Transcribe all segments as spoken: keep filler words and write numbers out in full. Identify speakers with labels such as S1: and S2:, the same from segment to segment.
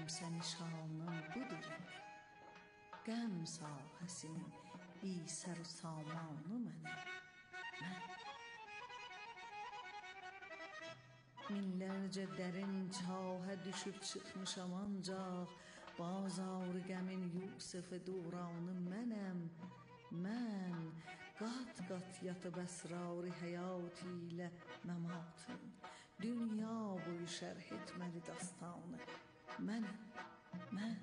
S1: sən nişanım budur indi. Qəm sahəsinin bir sər samanı mənəm, mən. Minlərcə dərin çahə düşüb çıxmışam ancaq bazar-ı qəmin Yusuf-u duranı mənəm, mən. Qat-qat yatıb əsrar-ı həyat ilə məmatım, dünya boyu şərh etməli dastanı mənəm, mən.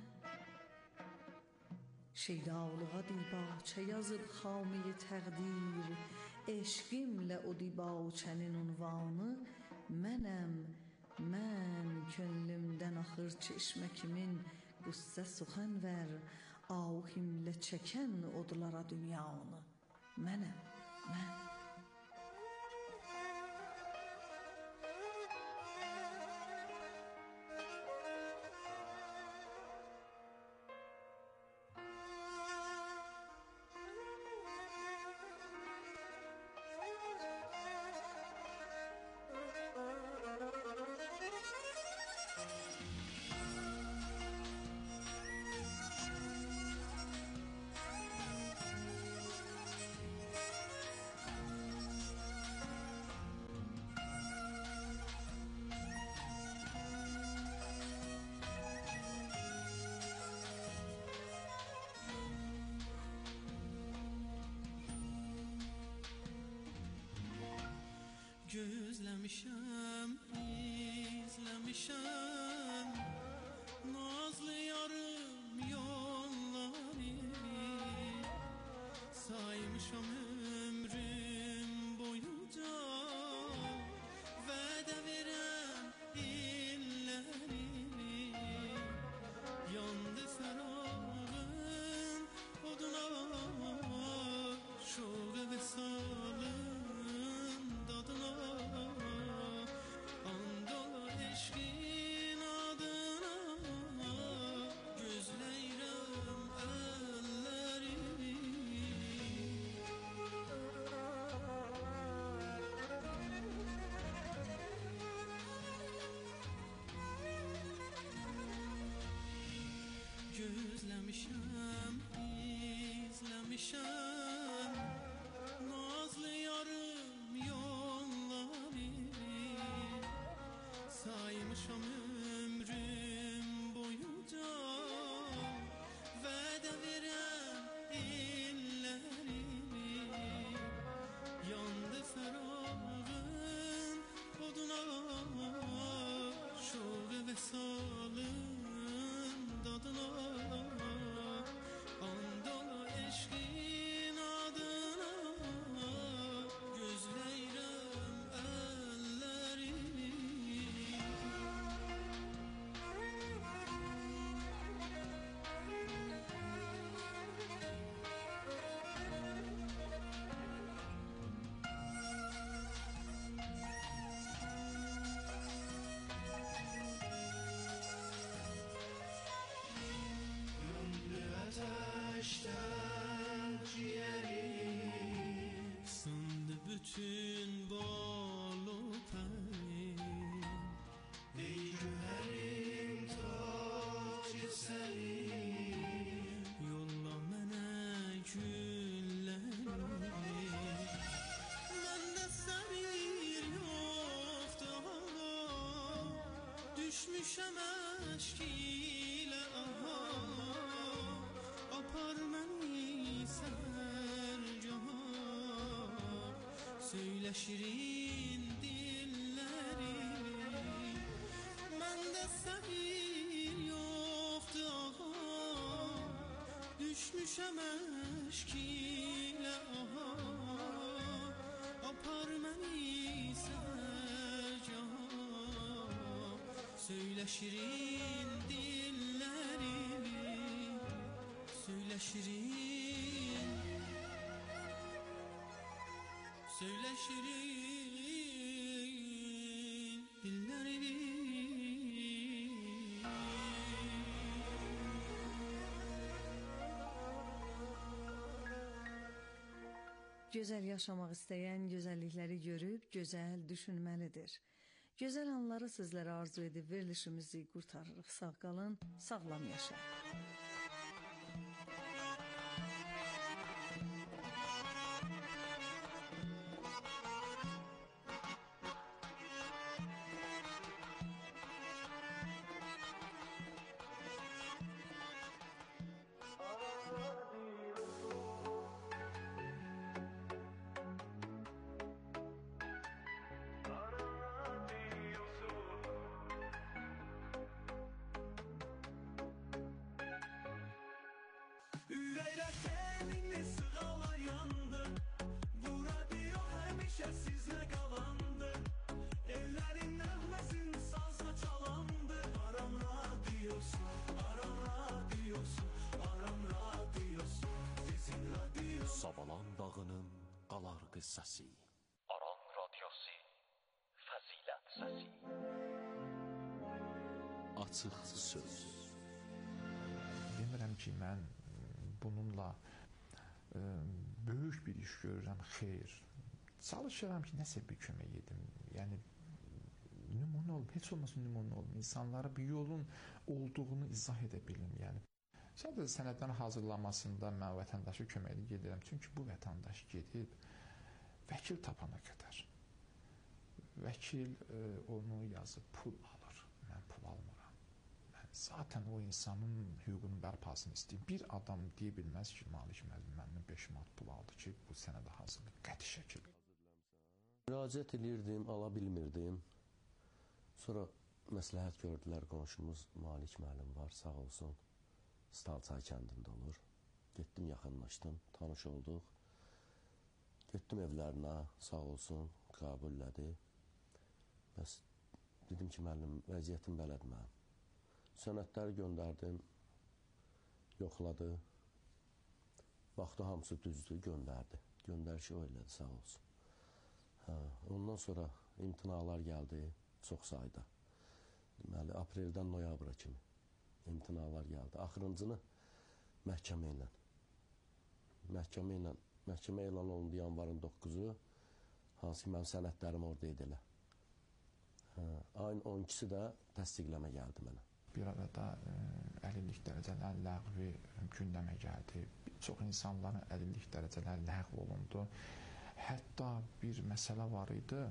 S1: Şeydalığa dibaçə yazıb xamiyə təqdir, eşqimlə o dibaçənin unvanı mənəm, mən. Könlümdən axır çeşmə kimin qüssə suxan ver, ahimlə çəkən odlara dünyanı mənəm, mən.
S2: Gözləmişəm, izləmişəm nazlı yarım yolları, saymışam ömrüm boyunca vədə verən illəri. Yandı fərağın oduna, şoq vəsalın dadına, andala eşqin adına, gözləyirəm əllərini. Gözləmişəm, izləmişəm nazlı yarım yolları, saymışam ömrüm boyunca vədə verən illəri. Yandı fərağın oduna, şoq vəsalın dadına, andala eşqin adına, gözləyirəm əllərini. Ateşten ciğerim, sındı bütün bal o tenim. Ey güherim tacı senin, yolla mənə gülləri. Məndə səbir yoxdur aha, düşmüşəm əşk ilə aha. Apar məni sərcaha, söylə şirin dilləri. Məndə səbir yoxdur aha, düşmüşəm əşk ilə aha. Apar məni sərcaha, söylə şirin dilləri. Söylə şirin, söylə şirin dillərini.
S1: Gözəl yaşamaq istəyən gözəllikləri görüb gözəl düşünməlidir. Gözəl anları sizlərə arzu edib verilişimizi qurtarırıq. Sağ qalın, sağlam yaşayın.
S2: Ürəklər səninlə sığalayandı. Bu radio həmişə sizlə qalandı. Ellərin nəğməsin sazla çalandı. Aram radiosu, Aram radiosu, Aram radiosu, sizin radiosu.
S3: Savalan dağının qalar qıssası. Aran radiosu, fəzilət səsi. Açıq söz.
S4: Demirəm ki, mən bununla e, böyük bir iş görürəm, xeyr. Çalışıram ki, nəsə bir kömək edim. Yəni, nümunə olum, heç olmasın nümunə olum. İnsanlara bir yolun olduğunu izah edə bilim. Yəni, sadəcə sənədlərin hazırlanmasında mən vətəndaşı köməkli gedirəm. Çünki bu vətəndaş gedib vəkil tapana qədər. Vəkil e, onu yazıb pul alır. Mən pul almıram. Zaten o insanın hüququnun bərpasını istəyir. Bir adam deyə bilməz ki, Malik müəllim məndən beş manat pul aldı ki, bu sənədə hazırlıq qəti şəkildə.
S3: Müraciət edirdim, ala bilmirdim. Sonra məsləhət gördülər, qonşumuz Malik müəllim var, sağ olsun. Stalçay kəndində olur. Getdim, yaxınlaşdım, tanış olduq. Getdim evlərinə, sağ olsun, qəbullədi. Bəs dedim ki, müəllim, vəziyyətim belədir mənim. Sənədləri göndərdim, yoxladı, baxdı hamısı düzdür, göndərdi. Göndərişi o elədi, sağ olsun. Hə, ondan sonra imtinalar gəldi, çox sayda. Deməli, apreldən noyabra kimi imtinalar gəldi. Axırıncını məhkəmə ilə, məhkəmə ilə, məhkəmə elan olundu yanvarın doqquzu, hansı ki, mənim sənədlərim orada edilə. Hə, ayın on ikisi də təsdiqləmə gəldi mənə.
S4: Bir arada e, əlillik dərəcələri ləğvi gündəmə gəldi. Bir çox insanların əlillik dərəcələri ləğv olundu. Hətta bir məsələ var idi.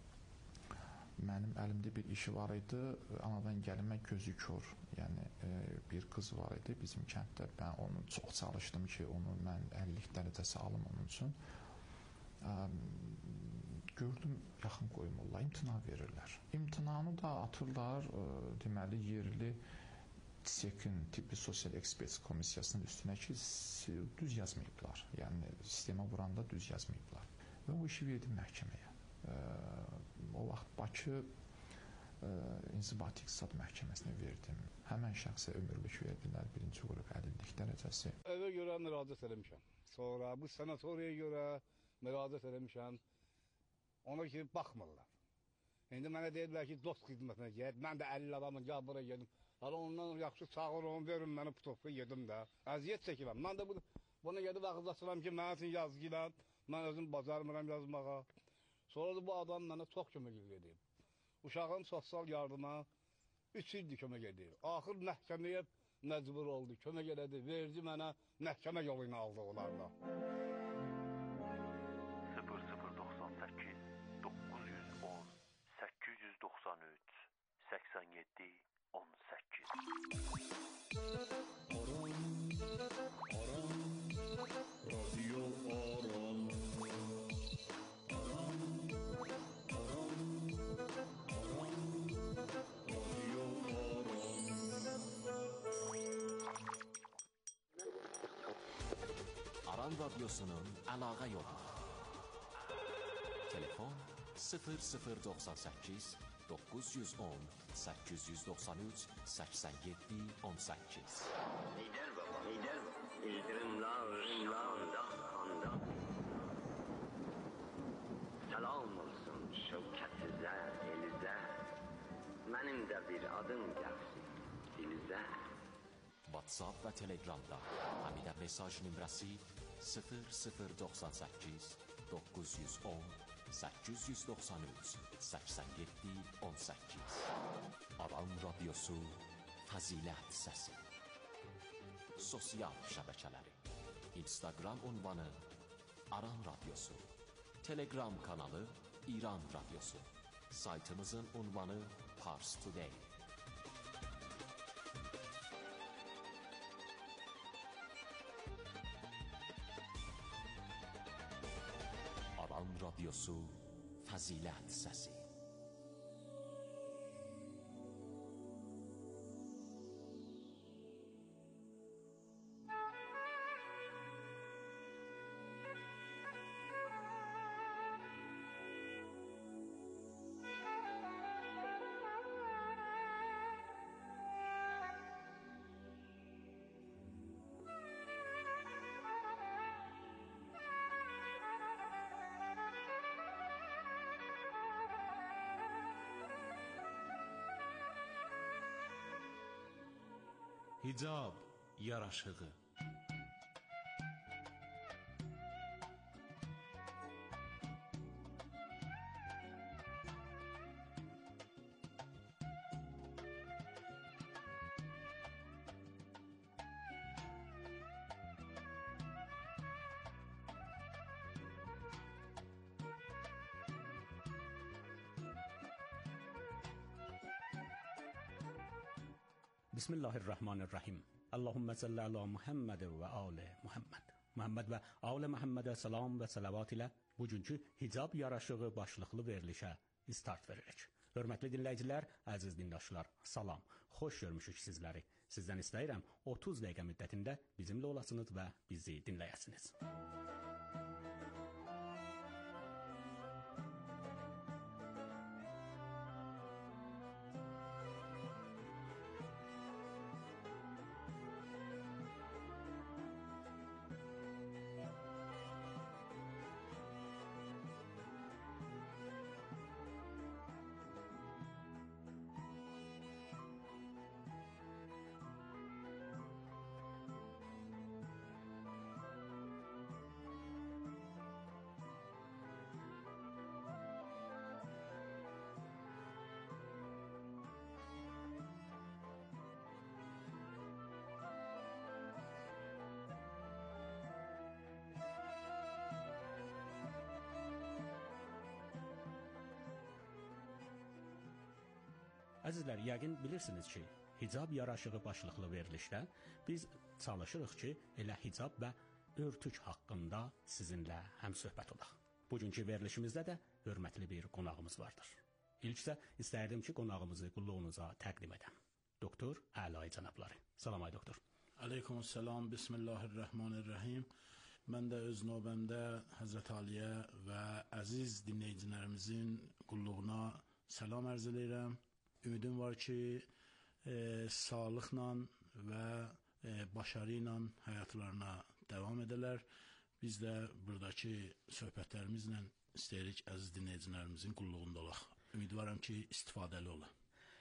S4: Mənim əlimdə bir işi var idi. Anadan gəlmə gözü kör. Yəni e, bir qız var idi bizim kənddə. Mən onu çox çalışdım ki, onu mən əlillik dərəcəsi alım onun üçün. E, gördüm, yaxın qoymurlar, imtina verirlər. İmtinanı da atırlar, e, deməli, yerli TİSEK-in, Tibbi Sosial Ekspertiz Komissiyasının üstünə ki, düz yazmayıblar. Yəni, sistemə vuranda düz yazmayıblar. Və o işi verdim məhkəməyə. E, o vaxt Bakı e, İnzibati İqtisad Məhkəməsinə verdim. Həmən şəxsə ömürlük verdilər, birinci qrup əlillik dərəcəsi.
S5: Evə görə müraciət eləmişəm. Sonra bu sanatoriyaya görə müraciət eləmişəm. Ona ki, baxmırlar. İndi mənə deyirlər ki, dost xidmətinə ged. Mən də əlil adamın, gəl buraya gedim. Hala ondan yaxşı çağırın, verin məni putovka yedim də. Əziyyət çəkirəm. Mən də bunu, bunu gedib ağızlaşıram ki, mən üçün yazgıdan, mən özüm bacarmıram yazmağa. Sonra da bu adam mənə çox kömək edib. Uşağın sosial yardıma üç ildir kömək edib. Axır məhkəməyə məcbur oldu, kömək elədi, verdi mənə, məhkəmə yolunu aldı onlarla.
S3: səksən yeddi on səkkiz.
S2: Aram, Aram, Radio Aram. Aram, Aram, Aram, Radio Aram.
S3: Aran Radyosu'nun əlaqə yolu. Telefon sıfır sıfır doxsan səkkiz doqquz yüz on səkkiz yüz doxsan üç səksən yeddi on səkkiz.
S6: Lider baba, lider baba. İldirimler, rimler, dağ Selam olsun şevketize, elize. Benim de bir adım gelsin dilize.
S3: WhatsApp və Telegramda Həmidə mesaj nömrəsi sıfır sıfır doxsan səkkiz doqquz yüz on
S7: səkkiz yüz doxsan üç səksən yeddi on səkkiz. Aran radiosu Fəzilət səsi. Sosial şəbəkələri: Instagram ünvanı Aran radiosu, Telegram kanalı İran radiosu, saytımızın ünvanı Pars Today. Aran radiosu Fəzilət səsi.
S8: Hicab yaraşığı.
S9: Bismillahirrahmanirrahim. Allahümme salli ala Muhammed və ali Muhammed. Muhammed və ali Muhammedə salam və salavat ilə bugünkü hicab yaraşığı başlıqlı verilişə start veririk. Hörmətli dinləyicilər, əziz dindaşlar, salam. Xoş görmüşük sizləri. Sizdən istəyirəm otuz dəqiqə müddətində bizimlə olasınız və bizi dinləyəsiniz. Əzizlər, yəqin bilirsiniz ki, hicab yaraşığı başlıqlı verilişdə biz çalışırıq ki, elə hicab və örtük haqqında sizinlə həmsöhbət olaq. Bugünkü verilişimizdə də hörmətli bir qonağımız vardır. İlk isə istərdim ki, qonağımızı qulluğunuza təqdim edəm. Doktor Əlai cənabları. Salam ay doktor.
S8: Aleykümselam, Bismillahirrahmanirrahim. Mən də öz növbəmdə Həzrət Aliyə və əziz dinləyicilərimizin qulluğuna salam ərz edirəm. Ümidim var ki, e, sağlıqla və e, başarı ilə həyatlarına davam edələr. Biz də buradakı söhbətlərimizlə istəyirik əziz dinləyicilərimizin qulluğunda olaq. Ümidvaram ki, istifadəli olaq.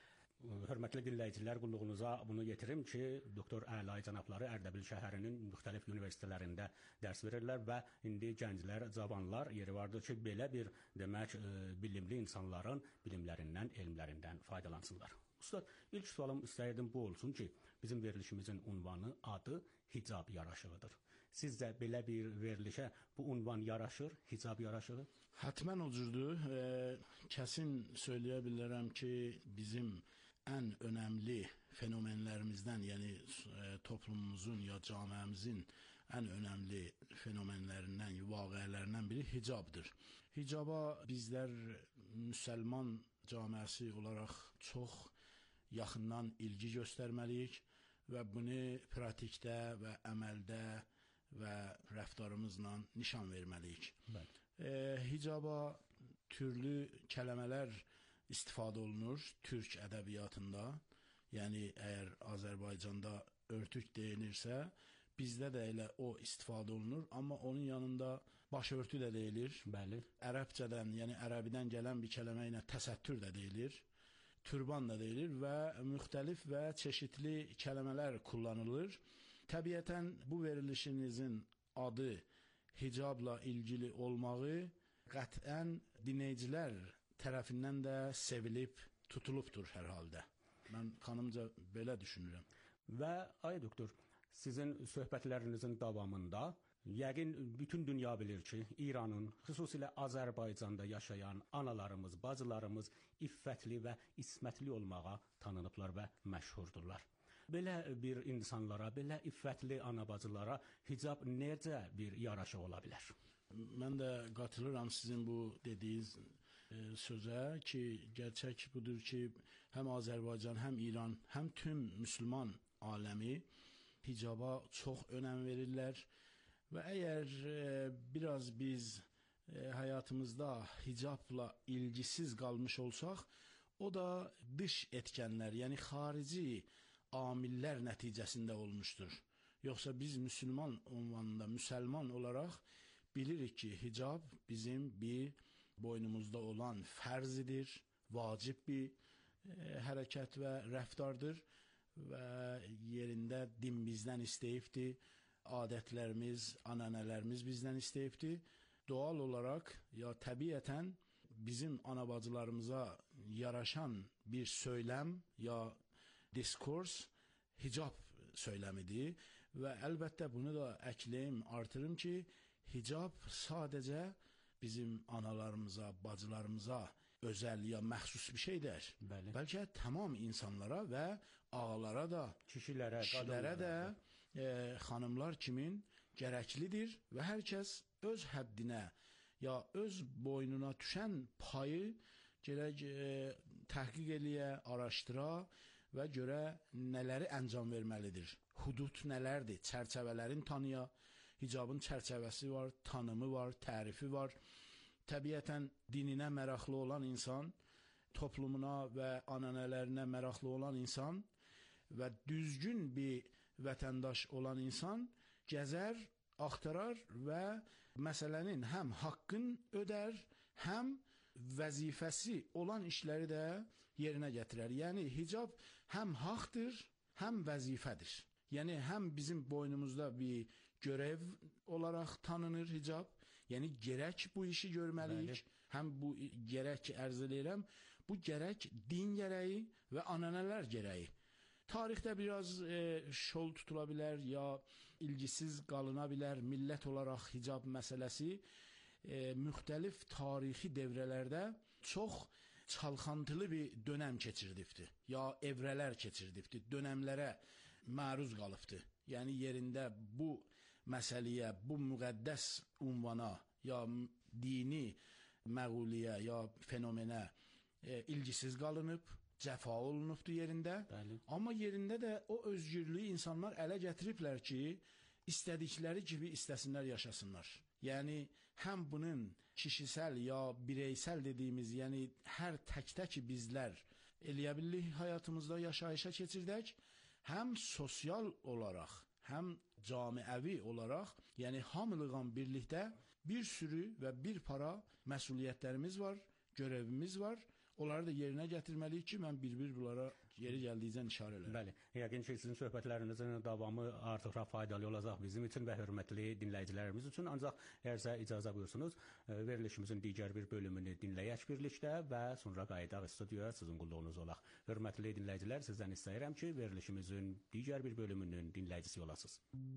S9: Hörmətli dinləyicilər, qulluğunuza bunu yetirim ki, doktor Əlai cənabları Ərdəbil şəhərinin müxtəlif universitetlərində dərs verirlər və indi gənclər, cavanlar yeri vardır ki, belə bir demək bilimli insanların bilimlərindən, elmlərindən faydalansınlar. Ustad, ilk sualım istəyirdim bu olsun ki, bizim verilişimizin ünvanı, adı hicab yaraşığıdır. Sizcə belə bir verilişə bu ünvan yaraşır, hicab yaraşığı?
S8: Hətmən o cürdür. E, kəsin söyləyə bilərəm ki, bizim ən önəmli fenomenlərimizdən, yəni e, toplumumuzun ya cəmiyyəmizin ən önəmli fenomenlərindən, vaqəələrindən biri hicabdır. Hicaba bizlər müsəlman cəmiyyəsi olaraq çox yaxından ilgi göstərməliyik və bunu pratikdə və əməldə və rəftarımızla nişan verməliyik. E, hicaba türlü kələmələr istifadə olunur türk ədəbiyyatında. Yəni əgər Azərbaycanda örtük deyilirsə, bizdə də elə o istifadə olunur, amma onun yanında başörtü də deyilir.
S9: Bəli.
S8: Ərəbcədən, yəni ərəbidən gələn bir kələmə ilə təsəttür də deyilir. Türban da deyilir və müxtəlif və çeşitli kələmələr kullanılır. Təbiətən bu verilişinizin adı hicabla ilgili olmağı qətən dinləyicilər tərəfindən də sevilib, tutulubdur hər halda. Mən xanımca belə düşünürəm.
S9: Və ay doktor, sizin söhbətlərinizin davamında yəqin bütün dünya bilir ki, İranın, xüsusilə Azərbaycanda yaşayan analarımız, bacılarımız iffətli və ismətli olmağa tanınıblar və məşhurdurlar. Belə bir insanlara, belə iffətli ana-bacılara hicab necə bir yaraşıq ola bilər?
S8: Mən də qatılıram sizin bu dediyiniz e, sözə ki, gerçək budur ki, həm Azərbaycan, həm İran, həm tüm müsəlman aləmi hicaba çox önəm verirlər və əgər e, biraz biz e, həyatımızda hicabla ilgisiz qalmış olsaq, o da dış etkənlər, yəni xarici amillər nəticəsində olmuşdur. Yoxsa biz müsəlman ünvanında, müsəlman olaraq bilirik ki, hicab bizim bir boynumuzda olan fərzidir, vacib bir e, hərəkət və rəftardır və yerində din bizdən istəyibdir, adətlərimiz, anənələrimiz bizdən istəyibdir. Doğal olaraq ya təbiətən bizim anabacılarımıza yaraşan bir söyləm ya diskurs hicab söyləmidir və əlbəttə bunu da əkləyim, artırım ki, hicab sadəcə bizim analarımıza, bacılarımıza özəl ya məxsus bir şeydir.
S9: Bəli.
S8: Bəlkə tamam insanlara və ağalara da,
S9: kişilərə,
S8: kişilərə də e, xanımlar kimin gərəklidir və hər kəs öz həddinə ya öz boynuna düşən payı gərək e, təhqiq eləyə, araşdıra və görə nələri əncam verməlidir. Hudud nələrdir? Çərçəvələrin tanıya, hicabın çərçəvəsi var, tanımı var, tərifi var. Təbiətən dininə maraqlı olan insan, toplumuna və anənələrinə maraqlı olan insan və düzgün bir vətəndaş olan insan gəzər, axtarar və məsələnin həm haqqın ödər, həm vəzifəsi olan işləri də yerinə gətirər. Yəni hicab həm haqdır, həm vəzifədir. Yəni həm bizim boynumuzda bir görev olaraq tanınır hicab. Yəni gərək bu işi görməliyik. Bəli. Həm bu gərək ki, ərz edirəm, bu gərək din gərəyi və anənələr gərəyi. Tarixdə biraz e, şol tutula bilər ya ilgisiz qalına bilər millət olaraq hicab məsələsi. E, müxtəlif tarixi devrələrdə çox çalxantılı bir dönəm keçirdibdi. Ya evrələr keçirdibdi, dönəmlərə məruz qalıbdı. Yəni yerində bu məsələyə, bu müqəddəs ünvana ya dini məğuliyə ya fenomenə e, ilgisiz qalınıb, cəfa olunubdu yerində.
S9: Bəli.
S8: Amma yerində də o özgürlüyü insanlar ələ gətiriblər ki, istədikləri kimi istəsinlər yaşasınlar. Yəni həm bunun kişisel ya bireysel dediyimiz, yəni hər tək-tək bizlər eləyə bildik həyatımızda yaşayışa keçirdək, həm sosial olaraq, həm camiəvi olaraq, yəni hamılığın birlikdə bir sürü və bir para məsuliyyətlərimiz var, görevimiz var. Onları da yerinə gətirməliyik ki, mən bir-bir bunlara yeri gəldiyicən işarə edirəm.
S9: Bəli, yəqin ki, sizin söhbətlərinizin davamı artıq faydalı olacaq bizim üçün və hörmətli dinləyicilərimiz üçün. Ancaq əgərsə icazə buyursunuz, verilişimizin digər bir bölümünü dinləyək birlikdə və sonra qayıdaq studiyaya sizin qulluğunuz olaq. Hörmətli dinləyicilər, sizdən istəyirəm ki, verilişimizin digər bir bölümünün dinləyicisi olasınız.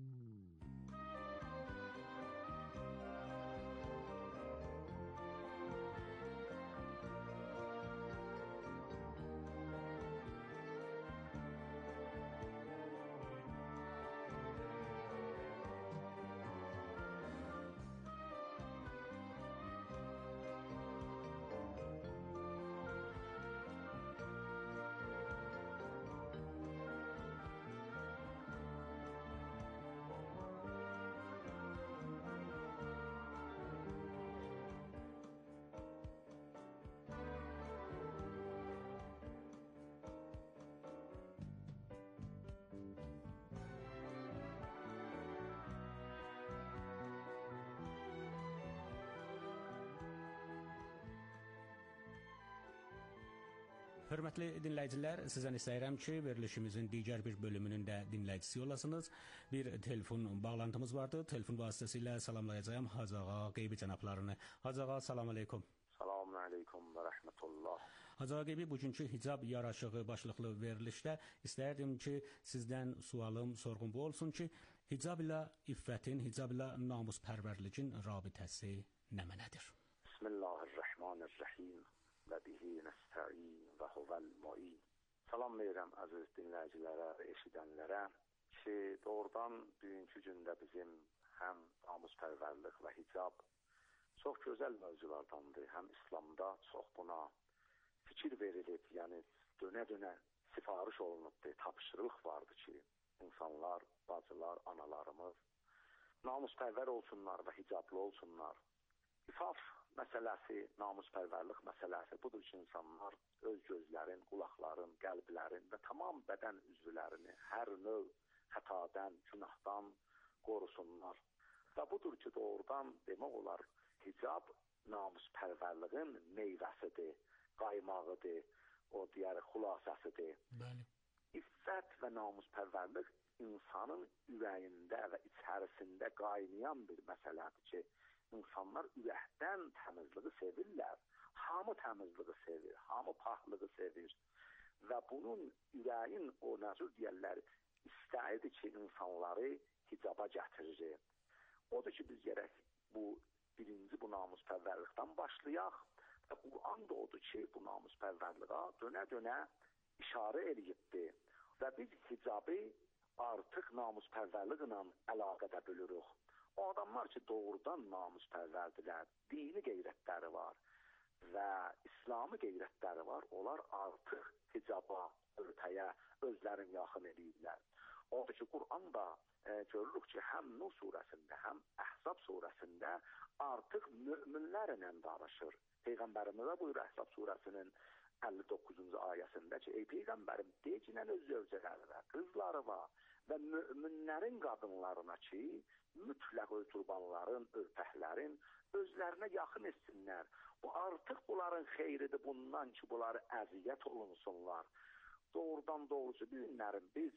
S9: Hörmətli dinləyicilər, sizdən istəyirəm ki, verilişimizin digər bir bölümünün də dinləyicisi olasınız. Bir telefon bağlantımız vardı. Telefon vasitəsilə salamlayacağım Hacı ağa, qeybi cənablarını. Hacı ağa, salam aleykum.
S6: Salam
S10: Esselamu aleykum və rəhmətullah.
S9: Hacı Ağa, bugünkü hicab yaraşığı başlıqlı verilişdə istərdim ki, sizdən sualım, sorğum bu olsun ki, hicab ilə iffətin, hicab ilə namuspərvərliyin rabitəsi nə mənədir?
S10: Bismillahirrahmanirrahim və bihi nəstəin və huvəl mu'in. Salam verirəm əziz dinləyicilərə və eşidənlərə ki, doğrudan bugünkü gündə bizim həm namuspərvərlik və hicab çox gözəl mövzulardandır. Həm İslamda çox buna fikir verilib, yəni dönə-dönə sifariş olunubdur, tapşırıq vardır ki, insanlar, bacılar, analarımız namuspərvər olsunlar və hicablı olsunlar. İfaf məsələsi, namuspərvərlik məsələsi budur ki, insanlar öz gözlərin, qulaqların, qəlblərin və tamam bədən üzvlərini hər növ xətadən, günahdan qorusunlar. Və budur ki, doğrudan demək olar, hicab namuspərvərliğin meyvəsidir, qaymağıdır, o digər xülasəsidir.
S9: Bəli.
S10: İffət və namuspərvərlik insanın ürəyində və içərisində qaynayan bir məsələdir ki, insanlar ürəkdən təmizliği sevirlər. Hamı təmizliği sevir, hamı paxlığı sevir. Və bunun ürəyin o nəzür deyərlər, istəyidir ki, insanları hicaba gətirir. Odur ki, biz gərək bu birinci bu namuspərvərlikdən başlayaq. Və Quran da odur ki, bu namuspərvərliğə dönə-dönə işarə eləyibdir. Və biz hicabı artıq namuspərvərliqlə əlaqədə bölürük. O adamlar ki, doğrudan namuspərvərdilər, dini qeyrətləri var və İslami qeyrətləri var, onlar artıq hicaba, örtəyə özlərini yaxın edirlər. Odur ki, Quranda e, görürük ki, həm Nur surəsində, həm Əhzab surəsində artıq müminlərlə danışır. Peyğəmbərimizə buyur Əhzab surəsinin əlli doqquzuncu ayəsində ki, ey Peyğəmbərim, decinən öz zövcələrinə, qızlarına və müminlərin qadınlarına ki, mütləq öz turbanların, örpəklərin özlərinə yaxın etsinlər. Bu artıq bunların xeyridir bundan ki, bunları əziyyət olunsunlar. Doğrudan doğrusu günlərin biz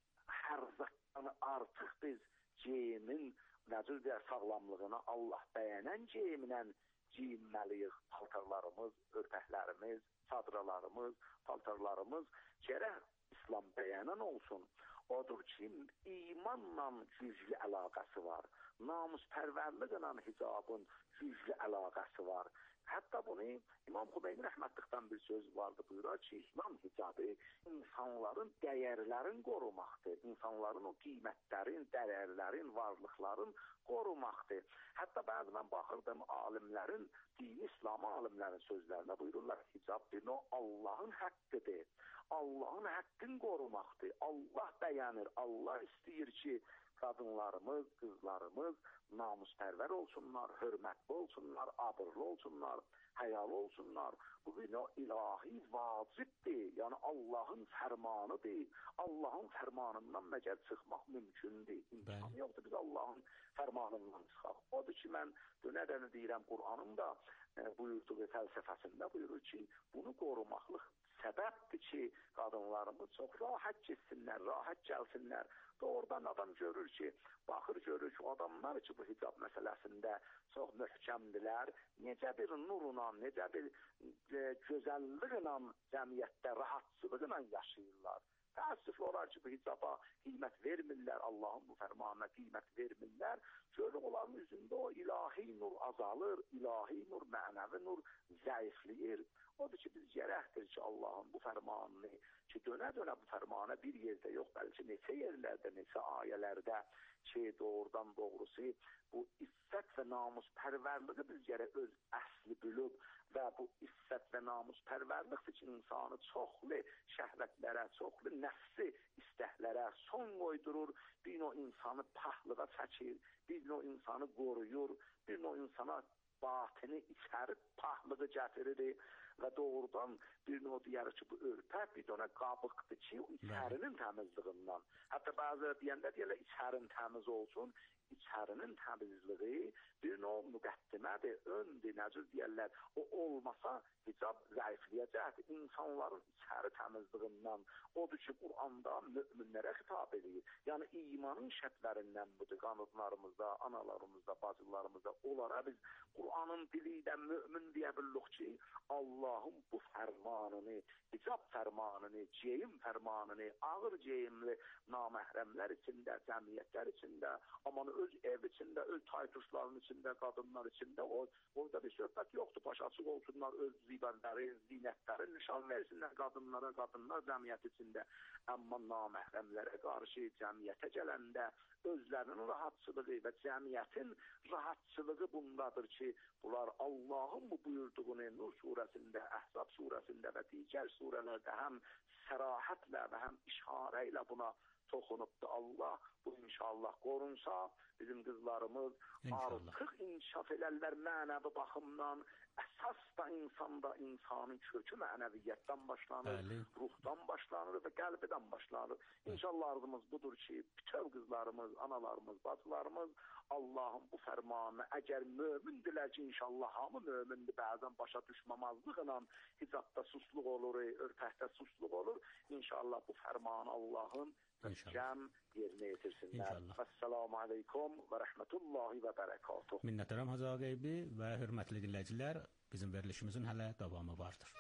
S10: hər zatdan artıq biz geyimin necür deyər, sağlamlığına Allah bəyənən geyiminə giyinməliyik. Paltarlarımız, örpəklərimiz, çadralarımız, paltarlarımız gərək İslam bəyənən olsun. Odur ki, imanla güclü əlaqəsi var. Namuspərvərliklə hicabın güclü əlaqəsi var. Hətta bunu İmam Xümeyni rəhmətlikdən bir söz vardı, buyurar ki, İslam hicabı insanların dəyərlərin qorumaqdır. İnsanların o qiymətlərin, dəyərlərin, varlıqların qorumaqdır. Hətta bəzi mən baxırdım alimlərin, dini İslam alimlərin sözlərinə buyururlar, hicab bir o Allahın haqqıdır. Allahın haqqını qorumaqdır. Allah bəyənir, Allah istəyir ki, qadınlarımız, qızlarımız namuspərvər olsunlar, hörmətli olsunlar, abırlı olsunlar, həyalı olsunlar. Bu bir o ilahi vacibdir. Yəni Allahın fərmanıdır. Allahın fərmanından məgər çıxmaq mümkündür. İmkan yoxdur biz Allahın fərmanından çıxaq. Odur ki, mən dönə-dönə deyirəm, Qur'anın da e, buyurduğu fəlsəfəsində buyurur ki, bunu qorumaqlıq səbəbdir ki, qadınlarımız çox rahat getsinlər, rahat gəlsinlər. Doğrudan adam görür ki, baxır görür ki, adamlar ki, bu hicab məsələsində çox möhkəmdilər, necə bir nurla, necə bir e, gözəlliklə cəmiyyətdə, rahatçılıqla yaşayırlar. Təəssüf olar ki, bu hicaba qiymət vermirlər, Allahın bu fərmanına qiymət vermirlər. Görür, onların üzündə o ilahi nur azalır, ilahi nur, mənəvi nur zəifləyir. Odur ki, biz gərəkdir ki, Allahın bu fərmanını, ki, dönə-dönə bu fərmanə bir yerdə yox, bəlkə neçə yerlərdə, neçə ayələrdə ki, doğrudan doğrusu bu iffət və namuspərvərliyi biz gərək öz əsli bilib və bu iffət və namuspərvərlikdir ki, insanı çoxlu şəhvətlərə, çoxlu nəfsi istəklərə son qoydurur, bir o insanı pahlığa çəkir, bir o insanı qoruyur, bir o insana batini içəri pahlığı gətirir və doğrudan bir o deyər ki, bu örpək bir dönə qabıqdır ki, içərinin təmizliğindən. Hətta bazıları deyəndə deyərlər, içərin təmiz olsun, içərinin təmizliği bir növ müqəddimədir, öndür, necə deyərlər, o olmasa hicab zəifləyəcəkdir. İnsanların içəri təmizliğindən odur ki, Qur'anda müminlərə xitab edir. Yəni imanın şərtlərindən budur. Qanunlarımızda, analarımızda, bacılarımızda onlara biz Qur'anın dili ilə mömin deyə bilirik ki, Allahın bu fərmanını, icab fərmanını, ceyim fərmanını ağır ceyimli naməhrəmlər içində, cəmiyyətlər içində, aman öz ev içində, öz taytuşların içində, qadınlar içində, o, orada bir söhbət yoxdur. Baş açıq olsunlar, öz zibənləri, zinətləri nişan versinlər qadınlara, qadınlar cəmiyyət içində. Amma naməhrəmlərə qarşı cəmiyyətə gələndə özlərinin rahatçılığı və cəmiyyətin rahatçılığı bundadır ki, bunlar Allahın bu buyurduğunu Nur surəsində, Əhzab surəsində və digər surələrdə həm sərahətlə və həm işarə ilə buna toxunubdur. Allah bu inşallah qorunsa, bizim qızlarımız
S9: İnşallah.
S10: artıq inkişaf elərlər mənəvi baxımdan. Əsas da insanda insanın kökü mənəviyyətdən başlanır,
S9: Bəli.
S10: ruhdan başlanır və qəlbidən başlanır. İnşallah arzumuz budur ki, bütün qızlarımız, analarımız, bacılarımız Allahın bu fərmanını, əgər mömindirlər ki, inşallah hamı mömindir, bəzən başa düşməmazlıqla hicabda susluq olur, örtəkdə susluq olur. İnşallah bu fərmanı Allahın cəm yerinə yetirsinlər.
S9: İnşallah.
S10: Əssalamu aleykum və rəhmətullahi və bərəkatuh.
S9: Minnətdaram Hacı Ağaybi və hörmətli dinləyicilər, bizim verilişimizin hələ davamı vardır.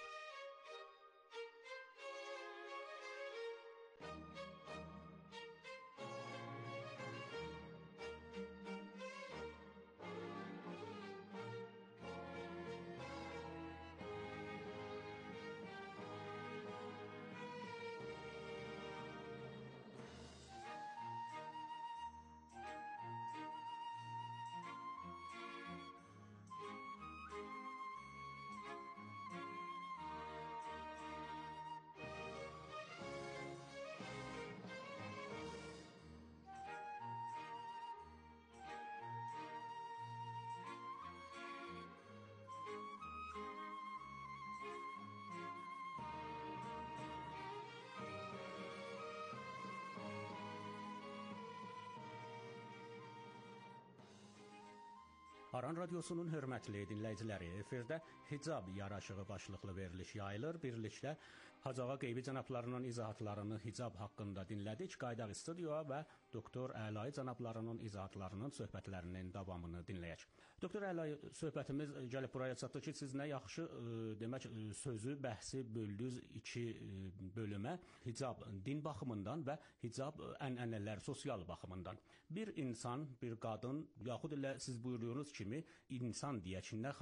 S9: Aran Radiosunun hörmətli dinləyiciləri, efirdə hicab yaraşığı başlıqlı veriliş yayılır. Birlikdə Hacı Ağaybi cənablarının izahatlarını hicab haqqında dinlədik. Qaydaq studiyaya və Doktor Əlai cənablarının izahatlarının söhbətlərinin davamını dinləyək. Doktor Əlai, söhbətimiz gəlib buraya çatdı ki, siz nə yaxşı ə, demək sözü, bəhsi böldünüz iki ə, bölümə. Hicab din baxımından və hicab ənənələr sosial baxımından. Bir insan, bir qadın, yaxud elə siz buyurduğunuz kimi insan deyək, nə,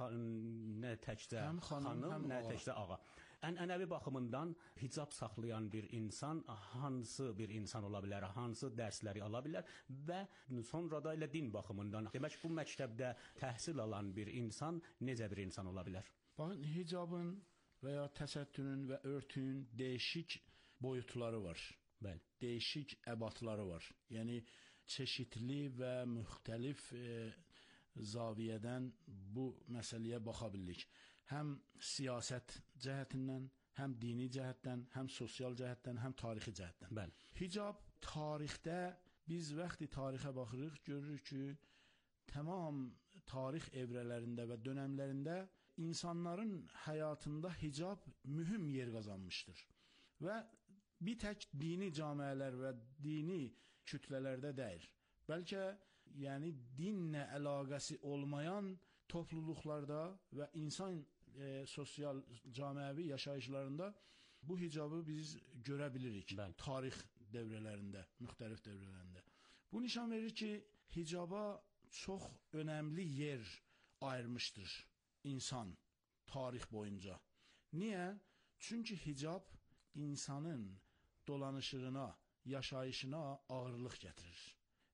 S9: nə təkcə
S8: həm xanım,
S9: xanım,
S8: həm
S9: nə
S8: ağa.
S9: təkcə ağa. Ənənəvi baxımından hicab saxlayan bir insan hansı bir insan ola bilər, hansı dərsləri ala bilər və sonra da elə din baxımından, demək bu məktəbdə təhsil alan bir insan necə bir insan ola bilər?
S8: Baxın, hicabın və ya təsəttürün və örtüyün dəyişik boyutları var.
S9: Bəli.
S8: Dəyişik əbatları var. Yəni çeşidli və müxtəlif e, zaviyədən bu məsələyə baxa bilirik. Həm siyasət cəhətindən, həm dini cəhətdən, həm sosial cəhətdən, həm tarixi cəhətdən.
S9: Bəli.
S8: Hicab tarixdə biz vaxtı tarixə baxırıq, görürük ki, tamam tarix evrələrində və dönəmlərində insanların həyatında hicab mühüm yer qazanmışdır. Və bir tək dini camiələr və dini kütlələrdə deyil. Bəlkə yəni dinlə əlaqəsi olmayan topluluqlarda və insan e, sosial camiəvi yaşayışlarında bu hicabı biz görə bilirik.
S9: Bəli.
S8: Tarix dövrələrində, müxtəlif dövrələrində. Bu nişan verir ki, hicaba çox önəmli yer ayırmışdır insan tarix boyunca. Niyə? Çünki hicab insanın dolanışığına, yaşayışına ağırlıq gətirir.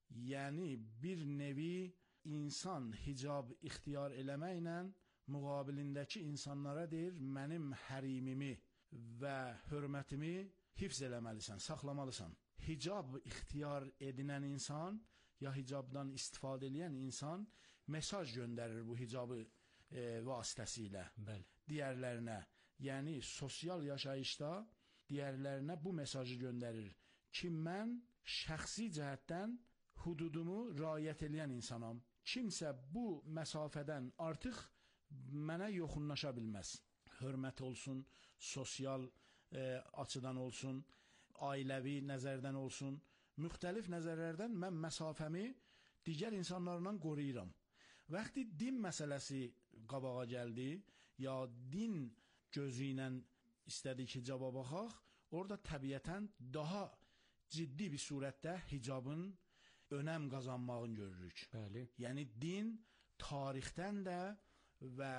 S8: Yəni bir nevi insan hicab ixtiyar eləməklə müqabilindəki insanlara deyir, mənim hərimimi və hörmətimi hifz eləməlisən, saxlamalısan. Hicab ixtiyar edinən insan ya hicabdan istifadə edən insan mesaj göndərir bu hicabı e, vasitəsilə.
S9: Bəli.
S8: Digərlərinə, yəni sosial yaşayışda digərlərinə bu mesajı göndərir ki, mən şəxsi cəhətdən hududumu riayət edən insanam. Kimsə bu məsafədən artıq mənə yoxunlaşa bilməz. Hörmət olsun, sosial e, açıdan olsun, ailəvi nəzərdən olsun. müxtəlif nəzərlərdən mən məsafəmi digər insanlarla qoruyuram. Vaxtı din məsələsi qabağa gəldi, ya din gözü ilə istədik hicaba baxaq, orada təbiətən daha ciddi bir surətdə hicabın önəm qazanmağını görürük.
S9: Bəli.
S8: Yəni din tarixdən də və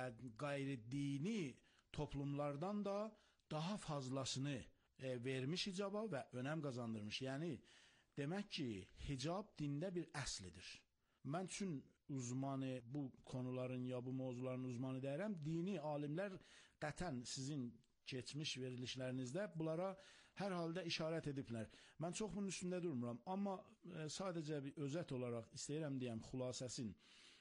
S8: qeyri-dini toplumlardan da daha fazlasını e, vermiş hicaba və önəm qazandırmış. Yəni demək ki, hicab dində bir əslidir. Mən üçün uzmanı bu konuların ya bu mövzuların uzmanı deyirəm. Dini alimlər qətən sizin keçmiş verilişlərinizdə bunlara hər halda işarət ediblər. Mən çox bunun üstündə durmuram, amma e, sadəcə bir özət olaraq istəyirəm deyəm xülasəsin.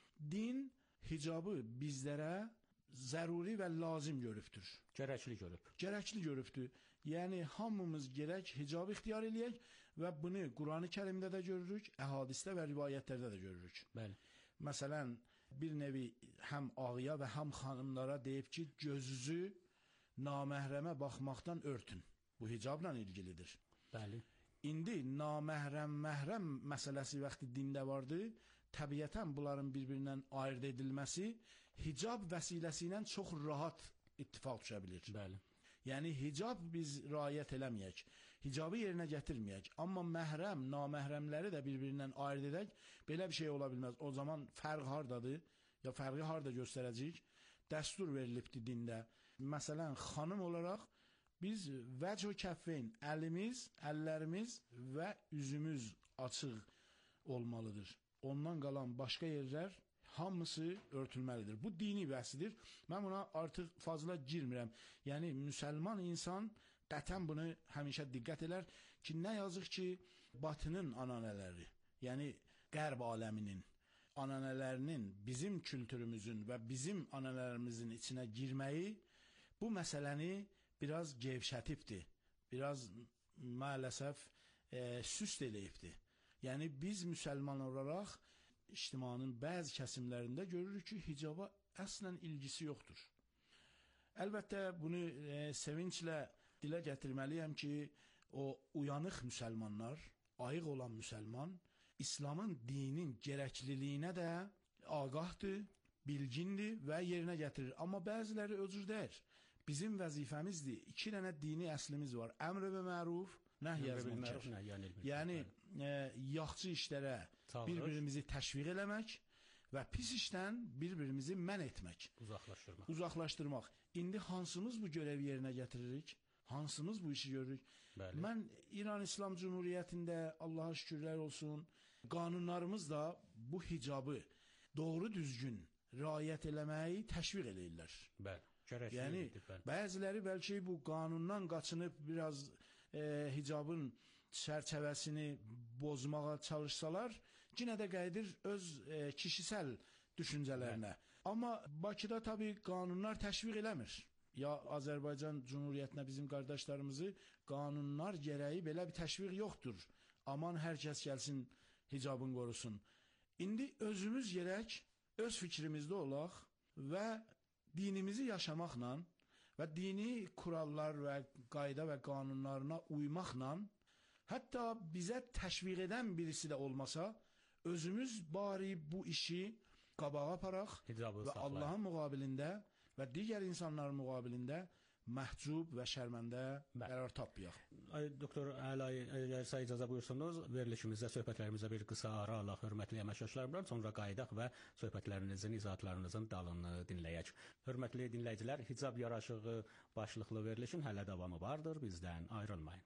S8: Din hicabı bizlərə zəruri və lazım görübdür.
S9: Gərəkli görüb.
S8: Gərəkli görübdür. Yəni hamımız gərək hicabı ixtiyar eləyək və bunu Qurani Kərimdə də görürük, əhadisdə və rivayətlərdə də görürük.
S9: Bəli.
S8: Məsələn, bir nevi həm ağıya və həm xanımlara deyib ki, gözünüzü naməhrəmə baxmaqdan örtün. Bu hicabla ilgilidir.
S9: Bəli.
S8: İndi naməhrəm, məhrəm məsələsi vaxtı dində vardı, təbiətən bunların bir-birindən ayırt edilməsi hicab vəsiləsi ilə çox rahat ittifaq düşə bilir.
S9: Bəli.
S8: Yəni hicab biz riayət eləməyək, hicabı yerinə gətirməyək, amma məhrəm, naməhrəmləri də bir-birindən ayırt edək, belə bir şey ola bilməz. O zaman fərq hardadır, ya fərqi harda göstərəcəyik? Dəstur verilibdir dində. Məsələn, xanım olaraq biz vəcə kəffeyn, əlimiz, əllərimiz və üzümüz açıq olmalıdır. Ondan qalan başqa yerlər hamısı örtülməlidir. Bu dini bəhsidir. Mən buna artıq fazla girmirəm. Yəni, müsəlman insan qətən bunu həmişə diqqət elər ki, nə yazıq ki, batının ananələri, yəni qərb aləminin ananələrinin bizim kültürümüzün və bizim ananələrimizin içinə girməyi bu məsələni biraz gevşətibdir. Biraz maalesef e, süst eləyibdir. Yəni, biz müsəlman olaraq ictimanın bəzi kəsimlərində görürük ki, hicaba əslən ilgisi yoxdur. Əlbəttə, bunu e, sevinclə dilə gətirməliyəm ki, o uyanıq müsəlmanlar, ayıq olan müsəlman, İslamın dinin gərəkliliyinə də ağahdır, bilgindir və yerinə gətirir. Amma bəziləri özür deyir. Bizim vəzifəmizdir. İki dənə dini əslimiz var. Əmr və məruf, nəhy və münkər. Yəni, e, yaxşı işlərə bir-birimizi təşviq eləmək və pis işdən bir-birimizi mən etmək.
S9: Uzaqlaşdırmaq.
S8: Uzaqlaşdırmaq. İndi hansımız bu görəvi yerinə gətiririk? Hansımız bu işi görürük? Bəli. Mən İran İslam Cumhuriyyətində, Allaha şükürlər olsun, qanunlarımız da bu hicabı doğru düzgün riayət eləməyi təşviq eləyirlər.
S9: Bəli.
S8: Yəni, bəziləri bəlkə bu qanundan qaçınıb biraz e, hicabın çərçəvəsini bozmağa çalışsalar, yenə də qayıdır öz e, kişisel düşüncələrinə. Bəli. Amma Bakıda tabii qanunlar təşviq eləmir. Ya Azərbaycan Cumhuriyyətinə bizim qardaşlarımızı qanunlar gərəyi belə bir təşviq yoxdur. Aman hər kəs gəlsin hicabın qorusun. İndi özümüz gərək öz fikrimizdə olaq və dinimizi yaşamaqla və dini kurallar və qayda və qanunlarına uymaqla, hətta bizə təşviq edən birisi də olmasa, özümüz bari bu işi qabağa aparaq və Allahın müqabilində və digər insanların müqabilində məhcub və şərməndə qərar tapmayaq.
S9: Doktor Əlay, əgər sizə icazə buyursunuz, verilişimizdə, söhbətlərimizə bir qısa ara alaq, hörmətli əməkdaşlarımdan, sonra qayıdaq və söhbətlərinizin, izahatlarınızın dalını dinləyək. Hörmətli dinləyicilər, hicab yaraşığı başlıqlı verilişin hələ davamı vardır, bizdən ayrılmayın.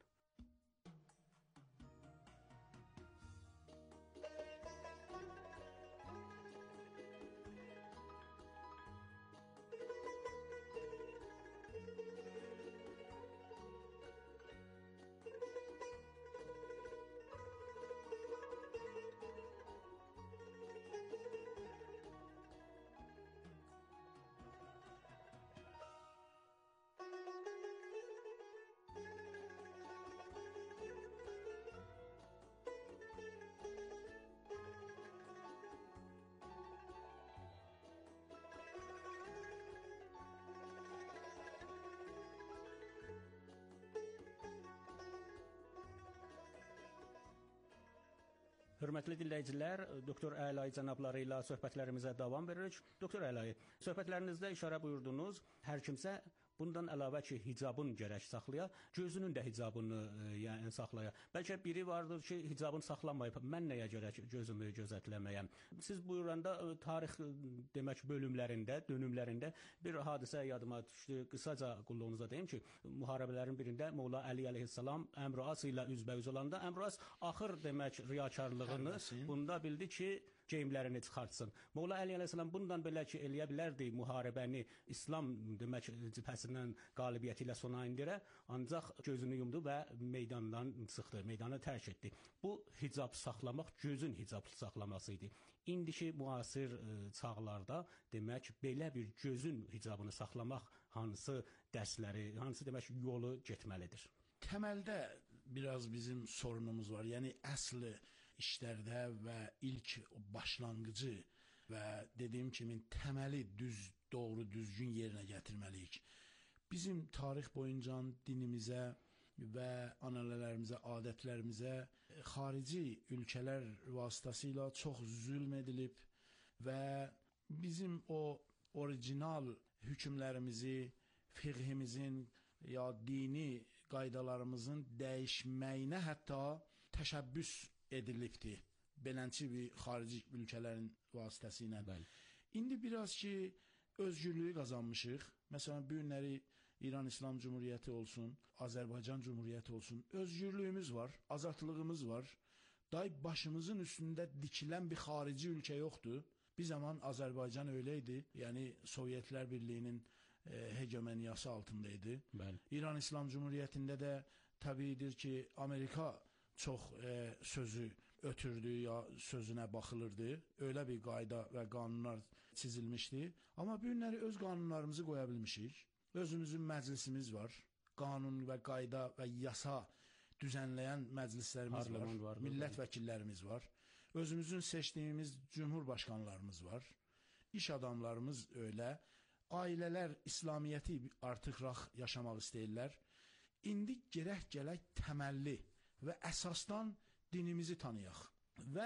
S9: Hörmətli dinləyicilər, Doktor Əlay cənabları ilə söhbətlərimizə davam veririk. Doktor Əlay, söhbətlərinizdə işarə buyurdunuz, hər kimsə bundan əlavə ki, hicabın gərək saxlaya, gözünün də hicabını e, yəni saxlaya. Bəlkə biri vardır ki, hicabını saxlamayıb, mən nəyə gərək gözümü gözətləməyəm. Siz buyuranda e, tarix e, demək bölümlərində, dönümlərində bir hadisə yadıma düşdü. Qısaca qulluğunuza deyim ki, müharibələrin birində Molla Əli əleyhissalam Əmr As ilə üzbəüz olanda Əmr As axır demək riyakarlığını
S8: Hərbəsin.
S9: bunda bildi ki, geyimlərini çıxartsın. Molla Əli əleyhissalam bundan belə ki, eləyə bilərdi müharibəni İslam demək cibhəsindən qalibiyyəti ilə sona indirə, ancaq gözünü yumdu və meydandan çıxdı, meydanı tərk etdi. Bu hicab saxlamaq gözün hicab saxlaması idi. İndiki müasir e, çağlarda demək belə bir gözün hicabını saxlamaq hansı dərsləri, hansı demək yolu getməlidir?
S8: Təməldə biraz bizim sorunumuz var. Yəni əsl işlərdə və ilk başlanğıcı və dediyim kimi təməli düz, doğru, düzgün yerinə gətirməliyik. Bizim tarix boyunca dinimizə və anələlərimizə, adətlərimizə xarici ölkələr vasitəsilə çox zülm edilib və bizim o orijinal hökmlərimizi, fiqhimizin ya dini qaydalarımızın dəyişməyinə hətta təşəbbüs edilibdir. Beləncə bir xarici ölkələrin vasitəsilə.
S9: Bəli.
S8: İndi biraz ki özgürlüyü qazanmışıq. Məsələn, bu günləri İran İslam Cumhuriyyəti olsun, Azərbaycan Cumhuriyyəti olsun. Özgürlüyümüz var, azadlığımız var. Day başımızın üstündə dikilən bir xarici ölkə yoxdur. Bir zaman Azərbaycan öyle idi. Yəni Sovyetlər Birliyinin e, hegemoniyası altındaydı.
S9: Bəli.
S8: İran İslam Cumhuriyyətində də təbiidir ki, Amerika çox e, sözü ötürdü ya sözünə baxılırdı. Öyle bir qayda və qanunlar çizilmişdi. Amma bu günləri öz qanunlarımızı qoya bilmişik. Özümüzün məclisimiz var. Qanun və qayda və yasa düzənləyən məclislərimiz var.
S9: var.
S8: Millət vəkillərimiz var. Özümüzün seçdiyimiz cumhurbaşqanlarımız var. İş adamlarımız öyle. Ailələr İslamiyyəti artıq rahat yaşamaq istəyirlər. İndi gərək gələk təməlli və əsasdan dinimizi tanıyaq və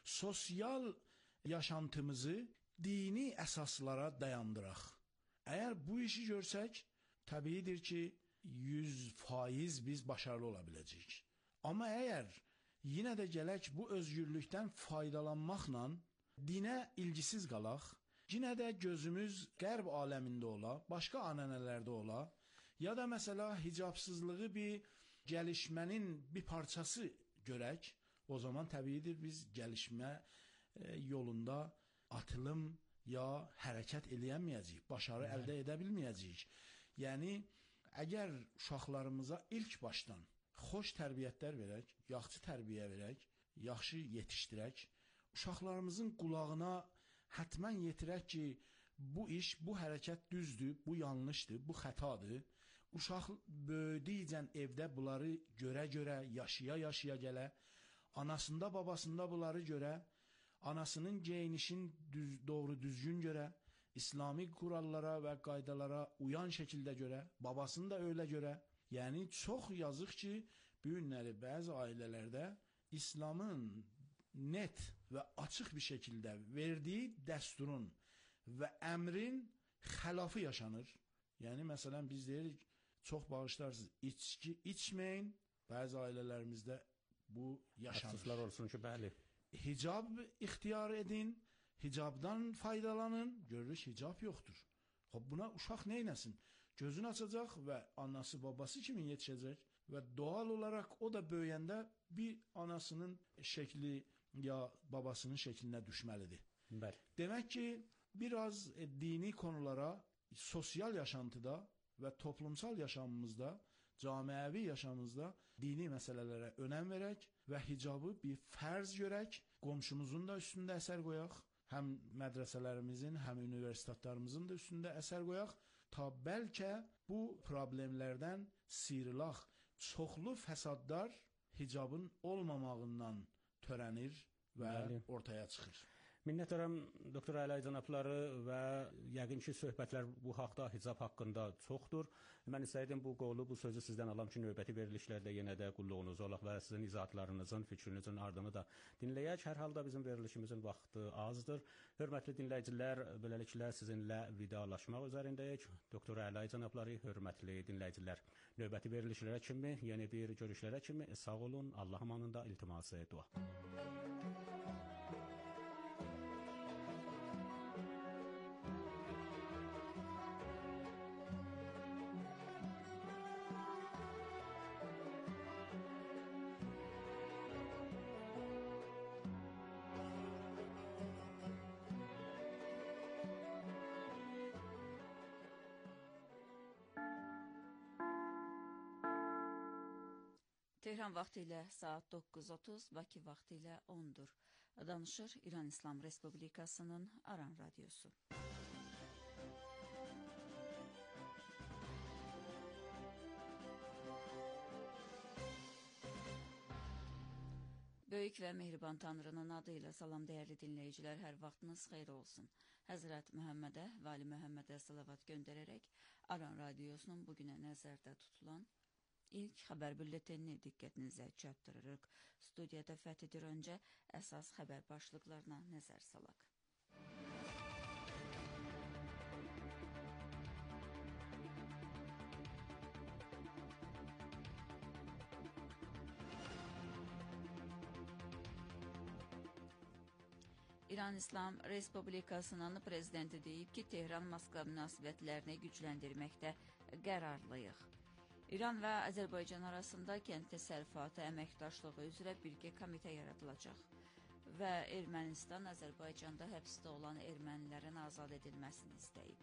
S8: sosial yaşantımızı dini əsaslara dayandıraq. Əgər bu işi görsək, təbiidir ki, yüz faiz biz başarılı ola biləcəyik. Amma əgər yenə də gələk bu özgürlükdən faydalanmaqla dinə ilgisiz qalaq, yenə də gözümüz qərb aləmində ola, başqa anənələrdə ola, ya da məsələ hicabsızlığı bir gəlişmənin bir parçası görək, o zaman təbiidir biz gəlişmə e, yolunda atılım ya hərəkət eləyəməyəcəyik, başarı Hı. əldə edə bilməyəcəyik. Yəni, əgər uşaqlarımıza ilk başdan xoş tərbiyyətlər verək, yaxşı tərbiyə verək, yaxşı yetişdirək, uşaqlarımızın qulağına hətmən yetirək ki, bu iş, bu hərəkət düzdür, bu yanlışdır, bu xətadır. Uşaq böyüdükcə evdə bunları görə-görə, yaşaya-yaşaya gələ, anasında, babasında bunları görə, anasının geyinişin düz, doğru düzgün görə, İslami kurallara və qaydalara uyan şəkildə görə, babasını da öyle görə. Yəni, çox yazıq ki, bu günləri bəzi ailələrdə İslamın net və açıq bir şəkildə verdiyi dəsturun və əmrin xilafı yaşanır. Yəni, məsələn, biz deyirik, çox bağışlarsınız, içki içməyin, bəzi ailələrimizdə bu yaşanır.
S9: Əfsuslar olsun ki, bəli.
S8: Hicab ixtiyar edin, hicabdan faydalanın, görürük hicab yoxdur. Xob, buna uşaq neynəsin? Gözünü açacaq və anası, babası kimi yetişəcək və doğal olaraq o da böyüyəndə bir anasının şəkli ya babasının şəklinə düşməlidir.
S9: Bəli.
S8: Demək ki, biraz e, dini konulara sosial yaşantıda və toplumsal yaşamımızda, camiəvi yaşamımızda dini məsələlərə önəm verək və hicabı bir fərz görək, qonşumuzun da üstündə əsər qoyaq, həm mədrəsələrimizin, həm universitetlərimizin də üstündə əsər qoyaq, ta bəlkə bu problemlərdən sıyrılaq. Çoxlu fəsadlar hicabın olmamağından törənir və Bəli. ortaya çıxır.
S9: Minnətdaram doktor Əlay cənabları və yəqin ki, söhbətlər bu haqda, hicab haqqında çoxdur. Mən istəyirdim bu qolu, bu sözü sizdən alam ki, növbəti verilişlərdə yenə də qulluğunuz olaq və sizin izahatlarınızın, fikrinizin ardını da dinləyək. Hər halda bizim verilişimizin vaxtı azdır. Hörmətli dinləyicilər, beləliklə sizinlə vidalaşmaq üzərindəyik. Doktor Əlay cənabları, hörmətli dinləyicilər, növbəti verilişlərə kimi, yeni bir görüşlərə kimi sağ olun, Allah amanında iltiması dua.
S11: Tehran vaxtı ilə saat doqquz otuz, Bakı vaxtı ilə ondur. Danışır İran İslam Respublikasının Aran Radyosu. Böyük və mehriban Tanrının adı ilə salam dəyərli dinləyicilər, hər vaxtınız xeyir olsun. Həzrət Məhəmmədə və Ali Məhəmmədə salavat göndərərək Aran Radyosunun bugünə nəzərdə tutulan İlk xəbər bülletenini diqqətinizə çatdırırıq. Studiyada fəthidir öncə əsas xəbər başlıqlarına nəzər salaq. İran İslam Respublikasının prezidenti deyib ki, Tehran-Moskva münasibətlərini gücləndirməkdə qərarlıyıq. İran və Azərbaycan arasında kənd təsərrüfatı əməkdaşlığı üzrə birgə komitə yaradılacaq və Ermənistan Azərbaycanda həbsdə olan ermənilərin azad edilməsini istəyib.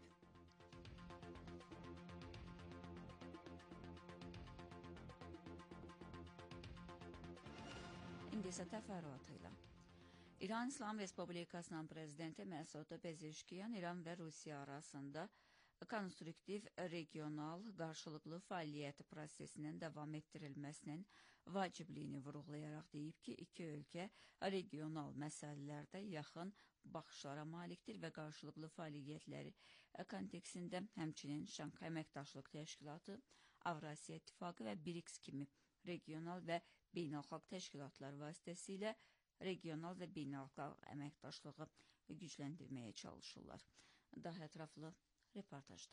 S11: İndi isə təfərrüatıyla. İran İslam Respublikasının prezidenti Məsud Pezeşkiyan İran və Rusiya arasında konstruktiv regional qarşılıqlı fəaliyyət prosesinin davam etdirilməsinin vacibliyini vurğulayaraq deyib ki, iki ölkə regional məsələlərdə yaxın baxışlara malikdir və qarşılıqlı fəaliyyətləri kontekstində həmçinin Şanxay Əməkdaşlıq Təşkilatı, Avrasiya İttifaqı və BRICS kimi regional və beynəlxalq təşkilatlar vasitəsilə regional və beynəlxalq əməkdaşlığı gücləndirməyə çalışırlar. Daha ətraflı reportajda.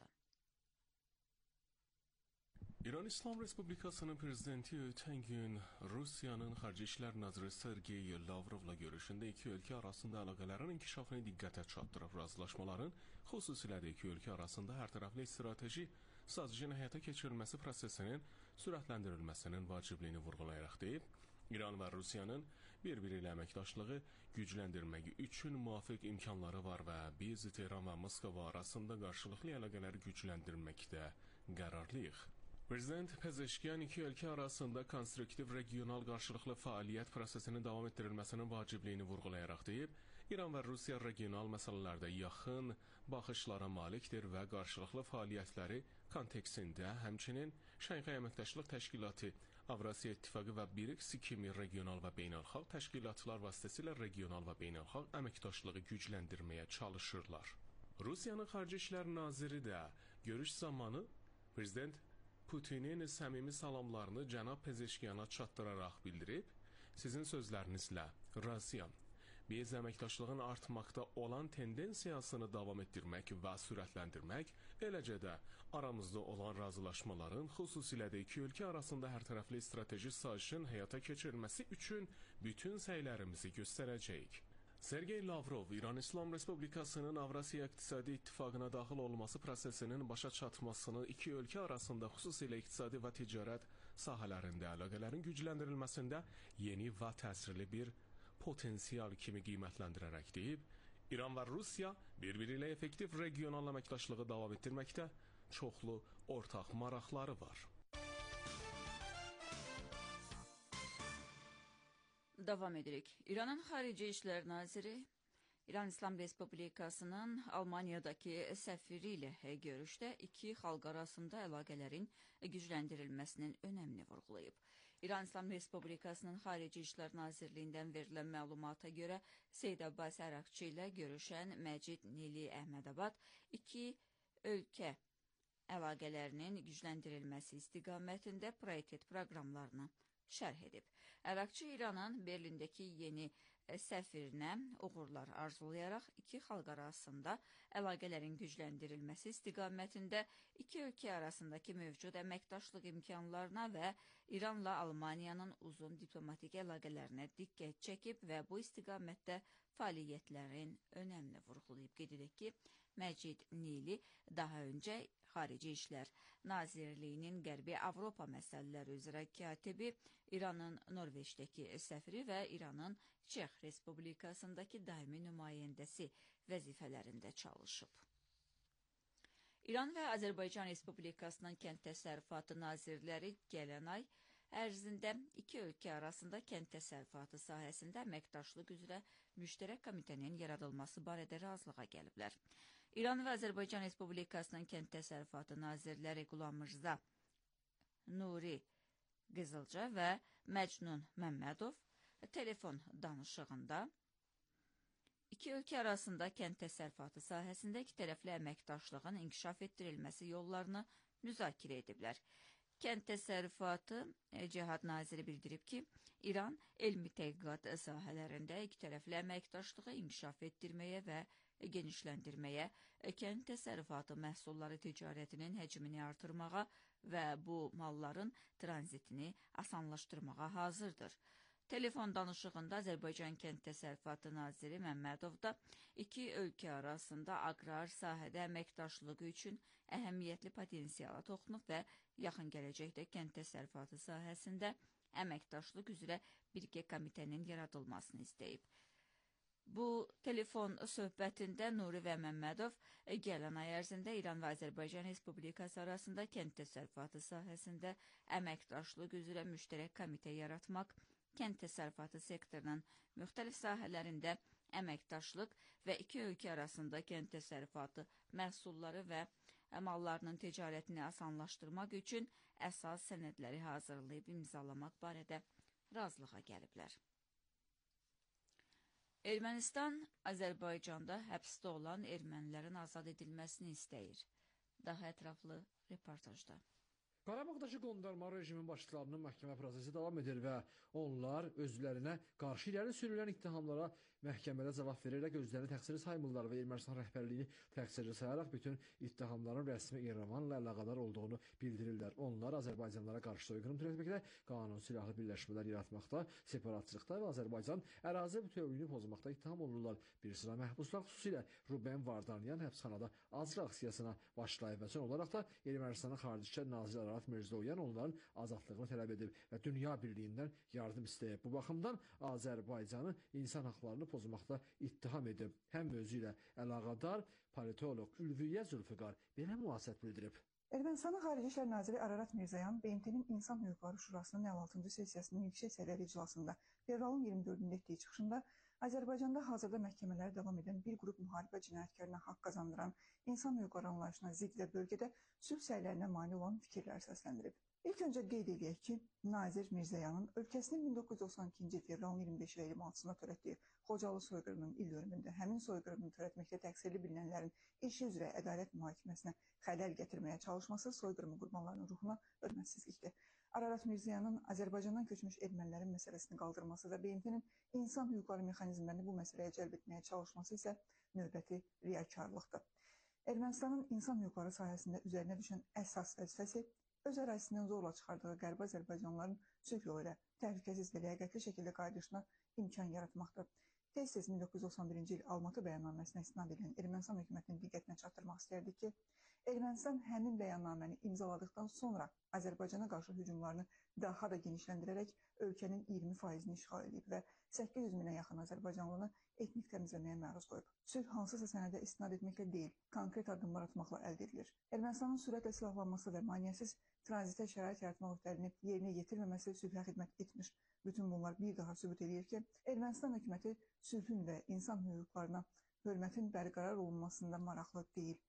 S12: İran İslam Respublikasının prezidenti ötən gün Rusiyanın Xarici İşlər Naziri Sergey Lavrovla görüşündə iki ölkə arasında əlaqələrin inkişafını diqqətə çatdırıb, razılaşmaların, xüsusilə də iki ölkə arasında hərtərəfli strateji sazişin həyata keçirilməsi prosesinin sürətləndirilməsinin vacibliyini vurğulayaraq deyib, İran və Rusiyanın bir-biri ilə əməkdaşlığı gücləndirmək üçün müvafiq imkanları var və biz Tehran və Moskva arasında qarşılıqlı əlaqələri gücləndirməkdə qərarlıyıq. Prezident Pezeşkiyan iki ölkə arasında konstruktiv regional qarşılıqlı fəaliyyət prosesinin davam etdirilməsinin vacibliyini vurğulayaraq deyib, İran və Rusiya regional məsələlərdə yaxın baxışlara malikdir və qarşılıqlı fəaliyyətləri kontekstində həmçinin Şanxay Əməkdaşlıq Təşkilatı, Avrasiya İttifaqı və BRICS kimi regional və beynəlxalq təşkilatlar vasitəsilə regional və beynəlxalq əməkdaşlığı gücləndirməyə çalışırlar. Rusiyanın Xarici İşlər Naziri də görüş zamanı Prezident Putinin səmimi salamlarını cənab Pezeşkiyana çatdıraraq bildirib, sizin sözlərinizlə razıyam. Biz əməkdaşlığın artmaqda olan tendensiyasını davam etdirmək və sürətləndirmək, eləcə də aramızda olan razılaşmaların, xüsusilə də iki ölkə arasında hərtərəfli strateji sazişin həyata keçirilməsi üçün bütün səylərimizi göstərəcəyik. Sergey Lavrov, İran İslam Respublikasının Avrasiya İqtisadi İttifaqına daxil olması prosesinin başa çatmasını iki ölkə arasında xüsusilə iqtisadi və ticarət sahələrində əlaqələrin gücləndirilməsində yeni və təsirli bir potensial kimi qiymətləndirərək deyib, İran və Rusiya bir-biri ilə effektiv regional əməkdaşlığı davam etdirməkdə çoxlu ortaq maraqları var.
S11: Davam edirik. İranın Xarici İşlər Naziri İran İslam Respublikasının Almaniyadakı səfiri ilə görüşdə iki xalq arasında əlaqələrin gücləndirilməsinin önəmini vurğulayıb. İran İslam Respublikasının Xarici İşlər Nazirliyindən verilən məlumata görə Seyid Abbas Əraqçı ilə görüşən Məcid Nili Əhmədabad iki ölkə əlaqələrinin gücləndirilməsi istiqamətində prioritet proqramlarını şərh edib. Əraqçı İranın Berlindəki yeni səfirinə uğurlar arzulayaraq iki xalq arasında əlaqələrin gücləndirilməsi istiqamətində iki ölkə arasındakı mövcud əməkdaşlıq imkanlarına və İranla Almaniyanın uzun diplomatik əlaqələrinə diqqət çəkib və bu istiqamətdə fəaliyyətlərin önəmini vurğulayıb. Qeyd edək ki, Məcid Nili daha öncə Xarici İşlər Nazirliyinin Qərbi Avropa məsələləri üzrə katibi, İranın Norveçdəki səfiri və İranın Çex Respublikasındakı daimi nümayəndəsi vəzifələrində çalışıb. İran və Azərbaycan Respublikasının Kənd Təsərrüfatı Nazirləri gələn ay ərzində iki ölkə arasında kənd təsərrüfatı sahəsində əməkdaşlıq üzrə müştərək komitənin yaradılması barədə razılığa gəliblər. İran və Azərbaycan Respublikasının Kənd Təsərrüfatı Nazirləri Qulam Mirza Nuri Qızılca və Məcnun Məmmədov telefon danışığında iki ölkə arasında kənd təsərrüfatı sahəsində iki tərəfli əməkdaşlığın inkişaf etdirilməsi yollarını müzakirə ediblər. Kənd Təsərrüfatı Cihad Naziri bildirib ki, İran elmi tədqiqat sahələrində iki tərəfli əməkdaşlığı inkişaf etdirməyə və genişləndirməyə, kənd təsərrüfatı məhsulları ticarətinin həcmini artırmağa və bu malların tranzitini asanlaşdırmağa hazırdır. Telefon danışığında Azərbaycan Kənd Təsərrüfatı Naziri Məmmədov da iki ölkə arasında aqrar sahədə əməkdaşlığı üçün əhəmiyyətli potensiala toxunub və yaxın gələcəkdə kənd təsərrüfatı sahəsində əməkdaşlıq üzrə birgə komitənin yaradılmasını istəyib. Bu telefon söhbətində Nuri və Məmmədov gələn ay ərzində İran və Azərbaycan Respublikası arasında kənd təsərrüfatı sahəsində əməkdaşlıq üzrə müştərək komitə yaratmaq, kənd təsərrüfatı sektorunun müxtəlif sahələrində əməkdaşlıq və iki ölkə arasında kənd təsərrüfatı məhsulları və mallarının ticarətini asanlaşdırmaq üçün əsas sənədləri hazırlayıb imzalamaq barədə razılığa gəliblər. Ermənistan Azərbaycanda həbsdə olan ermənilərin azad edilməsini istəyir. Daha ətraflı reportajda.
S13: Qarabağdakı qondarma rejimin başçılarının məhkəmə prosesi davam edir və onlar özlərinə qarşı irəli sürülən ittihamlara məhkəmədə cavab verərək özlərini təqsirli saymırlar və Ermənistan rəhbərliyini təqsirli sayaraq bütün ittihamların rəsmi İrəvanla əlaqədar olduğunu bildirirlər. Onlar Azərbaycanlara qarşı soyqırım törətməkdə, qanun silahlı birləşmələr yaratmaqda, separatçılıqda və Azərbaycan ərazi bütövlüyünü pozmaqda ittiham olunurlar. Bir sıra məhbuslar, xüsusilə Ruben Vardanyan həbsxanada azraq aksiyasına başlayıb və son olaraq da Ermənistanın Xarici İşlər Naziri Arat Mirzoyan onların azadlığını tələb edib və dünya birliyindən yardım istəyib. Bu baxımdan Azərbaycanı insan haqlarını pozmaqda ittiham edib. Həm özü ilə əlaqədar politoloq Ülviyə Zülfüqar belə müvafiqət bildirib.
S14: Ermənistanın Xarici İşlər Naziri Ararat Mirzoyan B M T-nin İnsan Hüquqları Şurasının əlli altıncı sessiyasının yüksək səviyyəli iclasında fevralın iyirmi dördündə etdiyi çıxışında Azərbaycanda hazırda məhkəmələri davam edən bir qrup müharibə cinayətkarına haqq qazandıran insan hüquqları anlayışına zidd və bölgədə sülh səylərinə mane olan fikirlər səsləndirib. İlk öncə qeyd edək ki, Nazir Mirzoyanın ölkəsinin min doqquz yüz doxsan ikinci fevralın iyirmi beşi və iyirmi altısında törətdiyi Xocalı soyqırımının il dönümündə həmin soyqırımını törətməkdə təqsirli bilinənlərin işi üzrə ədalət mühakiməsinə xələl gətirməyə çalışması soyqırımı qurbanlarının ruhuna hörmətsizlikdir. Ararat Mirzoyanın Azərbaycandan köçmüş ermənilərin məsələsini qaldırması və B M T-nin insan hüquqları mexanizmlərini bu məsələyə cəlb etməyə çalışması isə növbəti riyakarlıqdır. Ermənistanın insan hüquqları sahəsində üzərinə düşən əsas vəzifəsi öz ərazisindən zorla çıxardığı Qərbi Azərbaycanlıların sülh yolu ilə təhlükəsiz və ləyaqətli şəkildə qayıdışına imkan yaratmaqdır. Tez-tez min doqquz yüz doxsan birinci il Almatı bəyannaməsinə istinad edilən Ermənistan hökumətinin diqqətinə çatdırmaq istərdik ki, Ermənistan həmin bəyannaməni imzaladıqdan sonra Azərbaycana qarşı hücumlarını daha da genişləndirərək ölkənin iyirmi faizini işğal edib və səkkiz yüz minə yaxın Azərbaycanlını etnik təmizləməyə məruz qoyub. Sülh hansısa sənədə istinad etməklə deyil, konkret addımlar atmaqla əldə edilir. Ermənistanın sürətlə silahlanması və maneəsiz tranzitə şərait yaratmaq öhdəliyini yerinə yetirməməsi sülhə xidmət etmir. Bütün bunlar bir daha sübut edir ki, Ermənistan hökuməti sülhün və insan hüquqlarına hörmətin bərqərar olunmasında maraqlı deyil.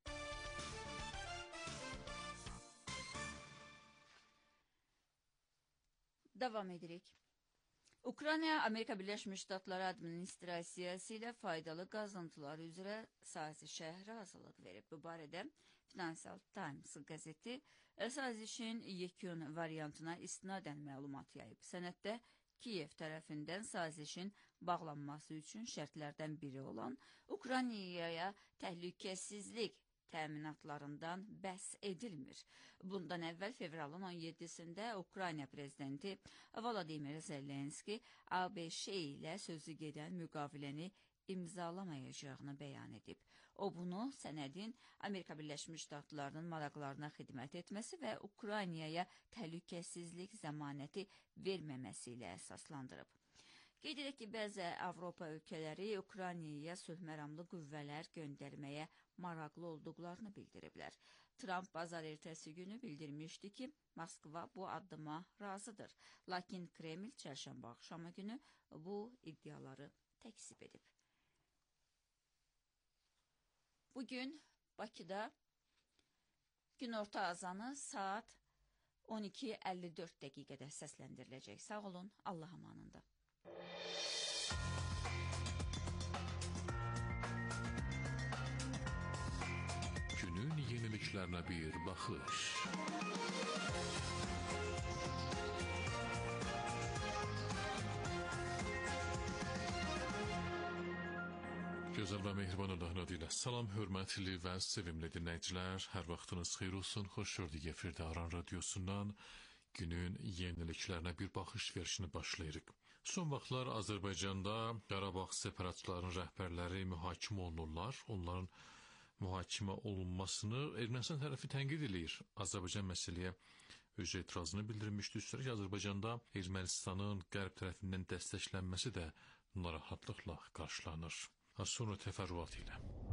S11: Davam edirik. Ukrayna Amerika Birləşmiş Ştatları administrasiyası ilə faydalı qazıntılar üzrə sazişə razılıq verib. Bu barədə Financial Times qəzeti sazişin yekun variantına istinadən məlumat yayıb. Sənəddə Kiyev tərəfindən sazişin bağlanması üçün şərtlərdən biri olan Ukraynaya təhlükəsizlik təminatlarından bəhs edilmir. Bundan əvvəl fevralın on yeddisində Ukrayna prezidenti Volodymyr Zelenski A B Ş ilə sözü gedən müqaviləni imzalamayacağını bəyan edib. O bunu sənədin Amerika Birləşmiş Ştatlarının maraqlarına xidmət etməsi və Ukraynaya təhlükəsizlik zəmanəti verməməsi ilə əsaslandırıb. Qeyd edək ki, bəzi Avropa ölkələri Ukraynaya sülhməramlı qüvvələr göndərməyə maraqlı olduqlarını bildiriblər. Trump bazar ertəsi günü bildirmişdi ki, Moskva bu addıma razıdır. Lakin Kreml çərşənbə axşamı günü bu iddiaları təkzib edib. Bugün Bakıda günorta azanı saat on iki əlli dörd dəqiqədə səsləndiriləcək. Sağ olun, Allah amanında.
S12: Günün yeniliklerine bir bakış. Gözəl və mehriban Allahın adı ilə salam, hörmətli və sevimli dinləyicilər. Hər vaxtınız xeyir olsun. Xoş gördük efirdə Aran Radiosundan günün yeniliklərinə bir baxış verişini başlayırıq. Son vaxtlar Azərbaycanda Qarabağ separatçıların rəhbərləri mühakimə olunurlar. Onların mühakimə olunmasını Ermənistan tərəfi tənqid edir. Azərbaycan məsələyə öz etirazını bildirmişdi. Üstəlik Azərbaycanda Ermənistanın qərb tərəfindən dəstəklənməsi də narahatlıqla qarşılanır. Az sonra təfərrüat ilə.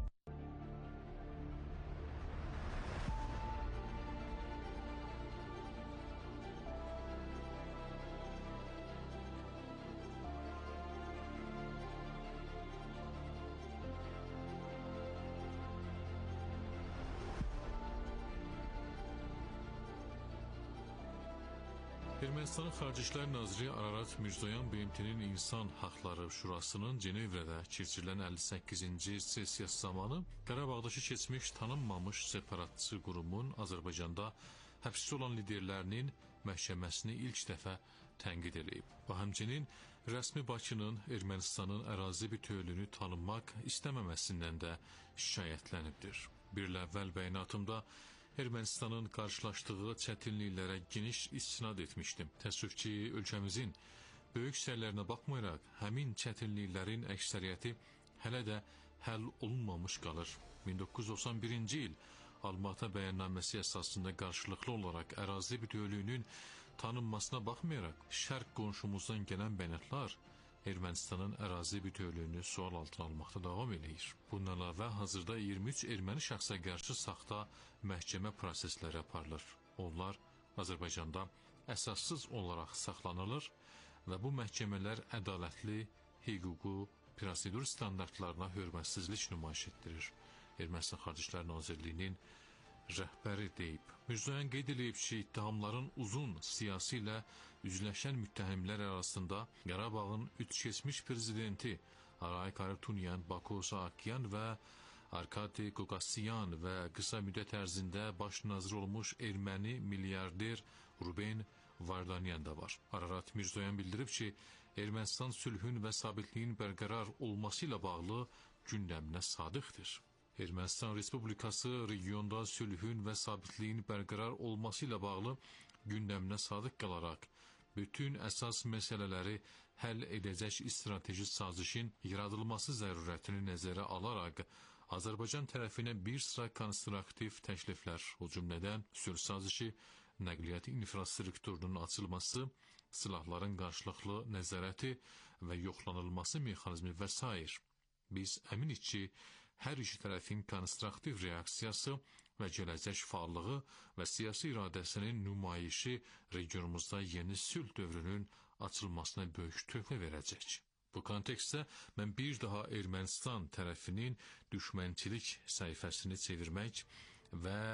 S12: Ermənistanın Xarici İşlər Naziri Ararat Mirzoyan B M T-nin İnsan Haqları Şurasının Cenevrədə keçirilən əlli səkkizinci sessiyası zamanı Qarabağdakı keçmiş tanınmamış separatçı qurumun Azərbaycanda həbsdə olan liderlərinin məhkəməsini ilk dəfə tənqid edib. Bu həmçinin rəsmi Bakının Ermənistanın ərazi bütövlüyünü tanınmaq istəməməsindən də şikayətlənibdir. Bir il əvvəl bəyanatımda Ermənistanın qarşılaşdığı çətinliklərə geniş istinad etmişdim. Təəssüf ki, ölkəmizin böyük səylərinə baxmayaraq, həmin çətinliklərin əksəriyyəti hələ də həll olunmamış qalır. min doqquz yüz doxsan birinci il Almatı bəyannaməsi əsasında qarşılıqlı olaraq ərazi bütövlüyünün tanınmasına baxmayaraq, şərq qonşumuzdan gələn bəyanatlar Ermənistanın ərazi bütövlüyünü sual altına almaqda davam edir. Bundan əlavə hazırda iyirmi üç erməni şəxsə qarşı saxta məhkəmə prosesləri aparılır. Onlar Azərbaycanda əsassız olaraq saxlanılır və bu məhkəmələr ədalətli, hüquqi, prosedur standartlarına hörmətsizlik nümayiş etdirir. Ermənistan Xarici İşlər Nazirliyinin rəhbəri deyib. Mirzoyan qeyd edib ki, ittihamların uzun siyasi ilə üzləşən müttəhimlər arasında Qarabağın üç keçmiş prezidenti Arayik Harutyunyan, Bako Saakyan və Arkadi Qokasyan və qısa müddət ərzində baş nazir olmuş erməni milyarder Ruben Vardanyan da var. Ararat Mirzoyan bildirib ki, Ermənistan sülhün və sabitliyin bərqərar olması ilə bağlı gündəminə sadiqdir. Ermənistan Respublikası regionda sülhün və sabitliyin bərqərar olması ilə bağlı gündəminə sadiq qalaraq, bütün əsas məsələləri həll edəcək strateji sazişin yaradılması zərurətini nəzərə alaraq, Azərbaycan tərəfinə bir sıra konstruktiv təkliflər, o cümlədən sülh sazişi, nəqliyyat infrastrukturunun açılması, silahların qarşılıqlı nəzarəti və yoxlanılması mexanizmi və s. Biz əminik ki, hər iki tərəfin konstruktiv reaksiyası və gələcək faallığı və siyasi iradəsinin nümayişi regionumuzda yeni sülh dövrünün açılmasına böyük töhfə verəcək. Bu kontekstdə mən bir daha Ermənistan tərəfinin düşmənçilik səhifəsini çevirmək və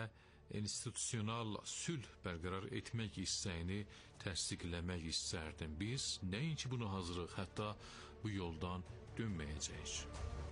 S15: institusional sülh bərqərar etmək istəyini təsdiqləmək istərdim. Biz nəinki buna hazırıq, hətta bu yoldan dönməyəcəyik.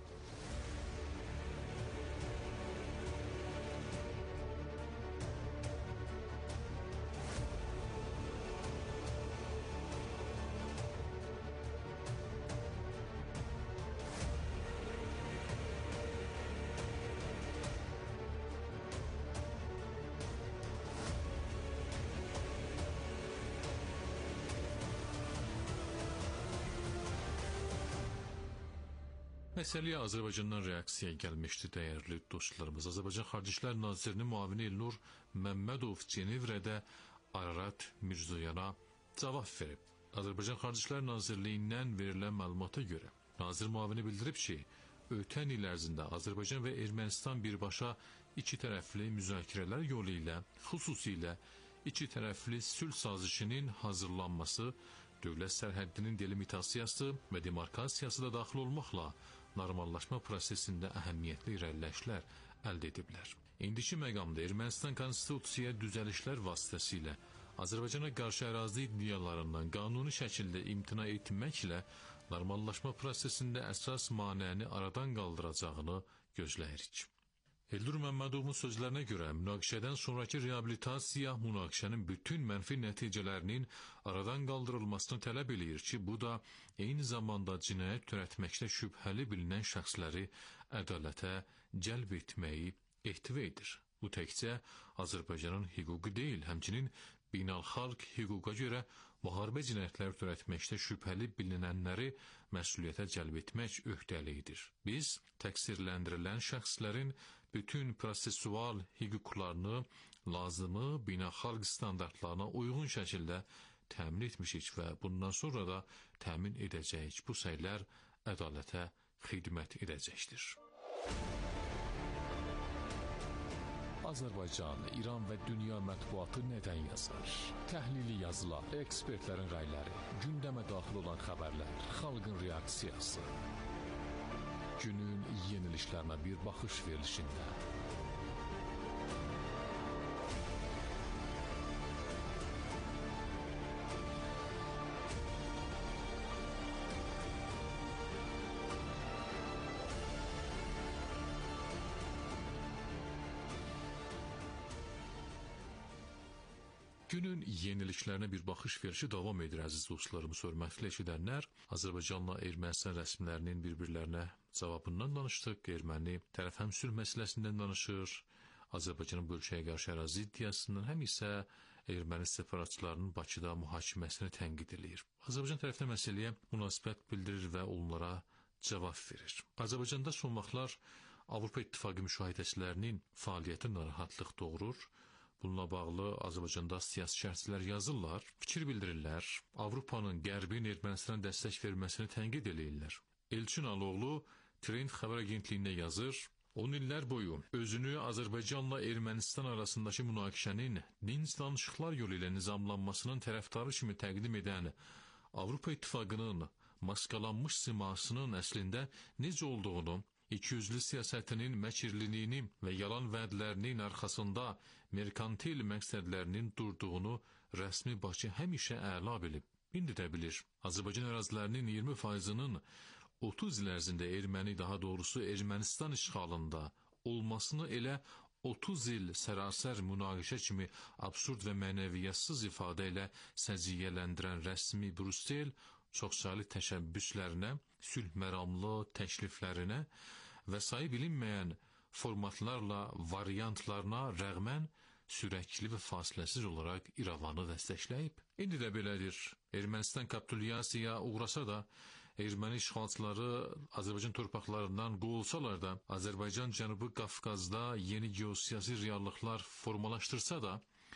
S15: Məsələyə Azərbaycandan reaksiya gəlmişdi, dəyərli dostlarımız. Azərbaycan Xarici İşlər Nazirinin müavini Elnur Məmmədov Cenevrədə Ararat Mirzəyana cavab verib. Azərbaycan Xarici İşlər Nazirliyindən verilən məlumata görə nazir müavini bildirib ki, ötən il ərzində Azərbaycan və Ermənistan birbaşa iki tərəfli müzakirələr yolu ilə, xüsusilə iki tərəfli sülh sazişinin hazırlanması, dövlət sərhəddinin delimitasiyası və demarkasiyası da daxil olmaqla normallaşma prosesində əhəmiyyətli irəliləyişlər əldə ediblər. İndiki məqamda Ermənistan konstitusiyaya düzəlişlər vasitəsilə Azərbaycana qarşı ərazi iddialarından qanuni şəkildə imtina etməklə normallaşma prosesində əsas manəni aradan qaldıracağını gözləyirik. Elnur Məmmədovun sözlərinə görə münaqişədən sonraki reabilitasiya münaqişənin bütün mənfi nəticələrinin aradan qaldırılmasını tələb eləyir ki, bu da eyni zamanda cinayət törətməkdə şübhəli bilinən şəxsləri ədalətə cəlb etməyi ehtiva edir. Bu təkcə Azərbaycanın hüququ deyil, həmçinin beynəlxalq hüquqa görə müharibə cinayətləri törətməkdə şübhəli bilinənləri məsuliyyətə cəlb etmək öhdəliyidir. Biz təqsirləndirilən şəxslərin bütün prosesual hüquqlarını lazımı beynəlxalq standartlarına uyğun şəkildə təmin etmişik və bundan sonra da təmin edəcəyik. Bu səylər ədalətə xidmət edəcəkdir.
S7: Azərbaycan, İran və dünya mətbuatı nədən yazar? Təhlili yazılar, ekspertlərin rəyləri, gündəmə daxil olan xəbərlər, xalqın reaksiyası. Günün yenilişlərinə bir baxış verilişində.
S15: Günün yenilişlərinə bir baxış verişi davam edir, əziz dostlarımız, hörmətli eşidənlər. Azərbaycanla Ermənistan rəsmilərinin bir-birlərinə cavabından danışdıq. Erməni tərəf həm sülh məsələsindən danışır, Azərbaycanın bölgəyə qarşı ərazi iddiasından, həm isə erməni separatçılarının Bakıda mühakiməsini tənqid edir. Azərbaycan tərəfdə məsələyə münasibət bildirir və onlara cavab verir. Azərbaycanda son vaxtlar Avropa İttifaqı müşahidəçilərinin fəaliyyəti narahatlıq doğurur. Bununla bağlı Azərbaycanda siyasi şərhçilər yazırlar, fikir bildirirlər, Avropanın, Qərbin Ermənistana dəstək verməsini tənqid eləyirlər. Elçin Aloğlu Trend xəbər agentliyində yazır, on illər boyu özünü Azərbaycanla Ermənistan arasındakı münaqişənin dinc danışıqlar yolu ilə nizamlanmasının tərəfdarı kimi təqdim edən Avropa İttifaqının maskalanmış simasının əslində necə olduğunu, ikiyüzlü siyasətinin məkirliliyini və yalan vədlərinin arxasında merkantil məqsədlərinin durduğunu rəsmi Bakı həmişə əla bilib. İndi də bilir. Azərbaycan ərazilərinin iyirmi faizinin otuz il ərzində erməni, daha doğrusu Ermənistan işğalında olmasını elə otuz il sərasər münaqişə kimi absurd və mənəviyyatsız ifadə ilə səciyyələndirən rəsmi Brüssel çoxsaylı təşəbbüslərinə, sülh məramlı təkliflərinə və sayı bilinməyən formatlarla variantlarına rəğmən sürəkli və fasiləsiz olaraq İrəvanı dəstəkləyib. İndi də belədir. Ermənistan kapitulyasiyaya uğrasa da, erməni işğalçıları Azərbaycan torpaqlarından qovulsalar da, Azərbaycan Cənubi Qafqazda yeni geosiyasi reallıqlar formalaşdırsa da,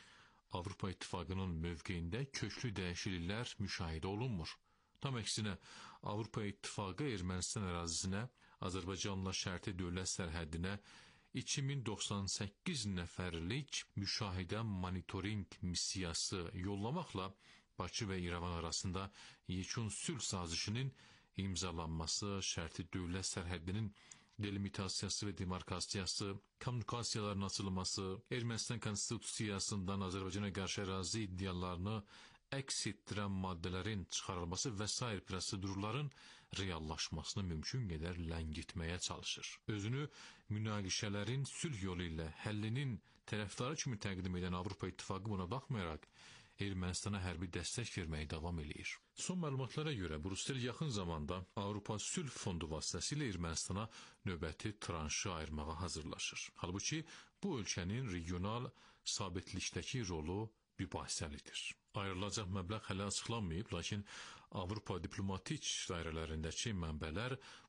S15: Avropa İttifaqının mövqeyində köklü dəyişikliklər müşahidə olunmur. Tam əksinə, Avropa İttifaqı Ermənistan ərazisinə, Azərbaycanla şərti dövlət sərhəddinə iki min doxsan səkkiz nəfərlik müşahidə monitoring missiyası yollamaqla Bakı və İrəvan arasında yekun sülh sazişinin imzalanması, şərti dövlət sərhəddinin delimitasiyası və demarkasiyası, kommunikasiyaların açılması, Ermənistan konstitusiyasından Azərbaycana qarşı ərazi iddialarını əks etdirən maddələrin çıxarılması və sair prosedurların reallaşmasını mümkün qədər ləngitməyə çalışır. Özünü münaqişələrin sülh yolu ilə həllinin tərəfdarı kimi təqdim edən Avropa İttifaqı buna baxmayaraq Ermənistana hərbi dəstək verməyə davam eləyir. Son məlumatlara görə Brüssel yaxın zamanda Avropa Sülh Fondu vasitəsilə Ermənistana növbəti tranşı ayırmağa hazırlaşır. Halbuki bu ölkənin regional sabitlikdəki rolu mübahisəlidir. Ayrılacaq məbləğ hələ açıqlanmayıb, lakin Avropa diplomatik dairələrindəki mənbələr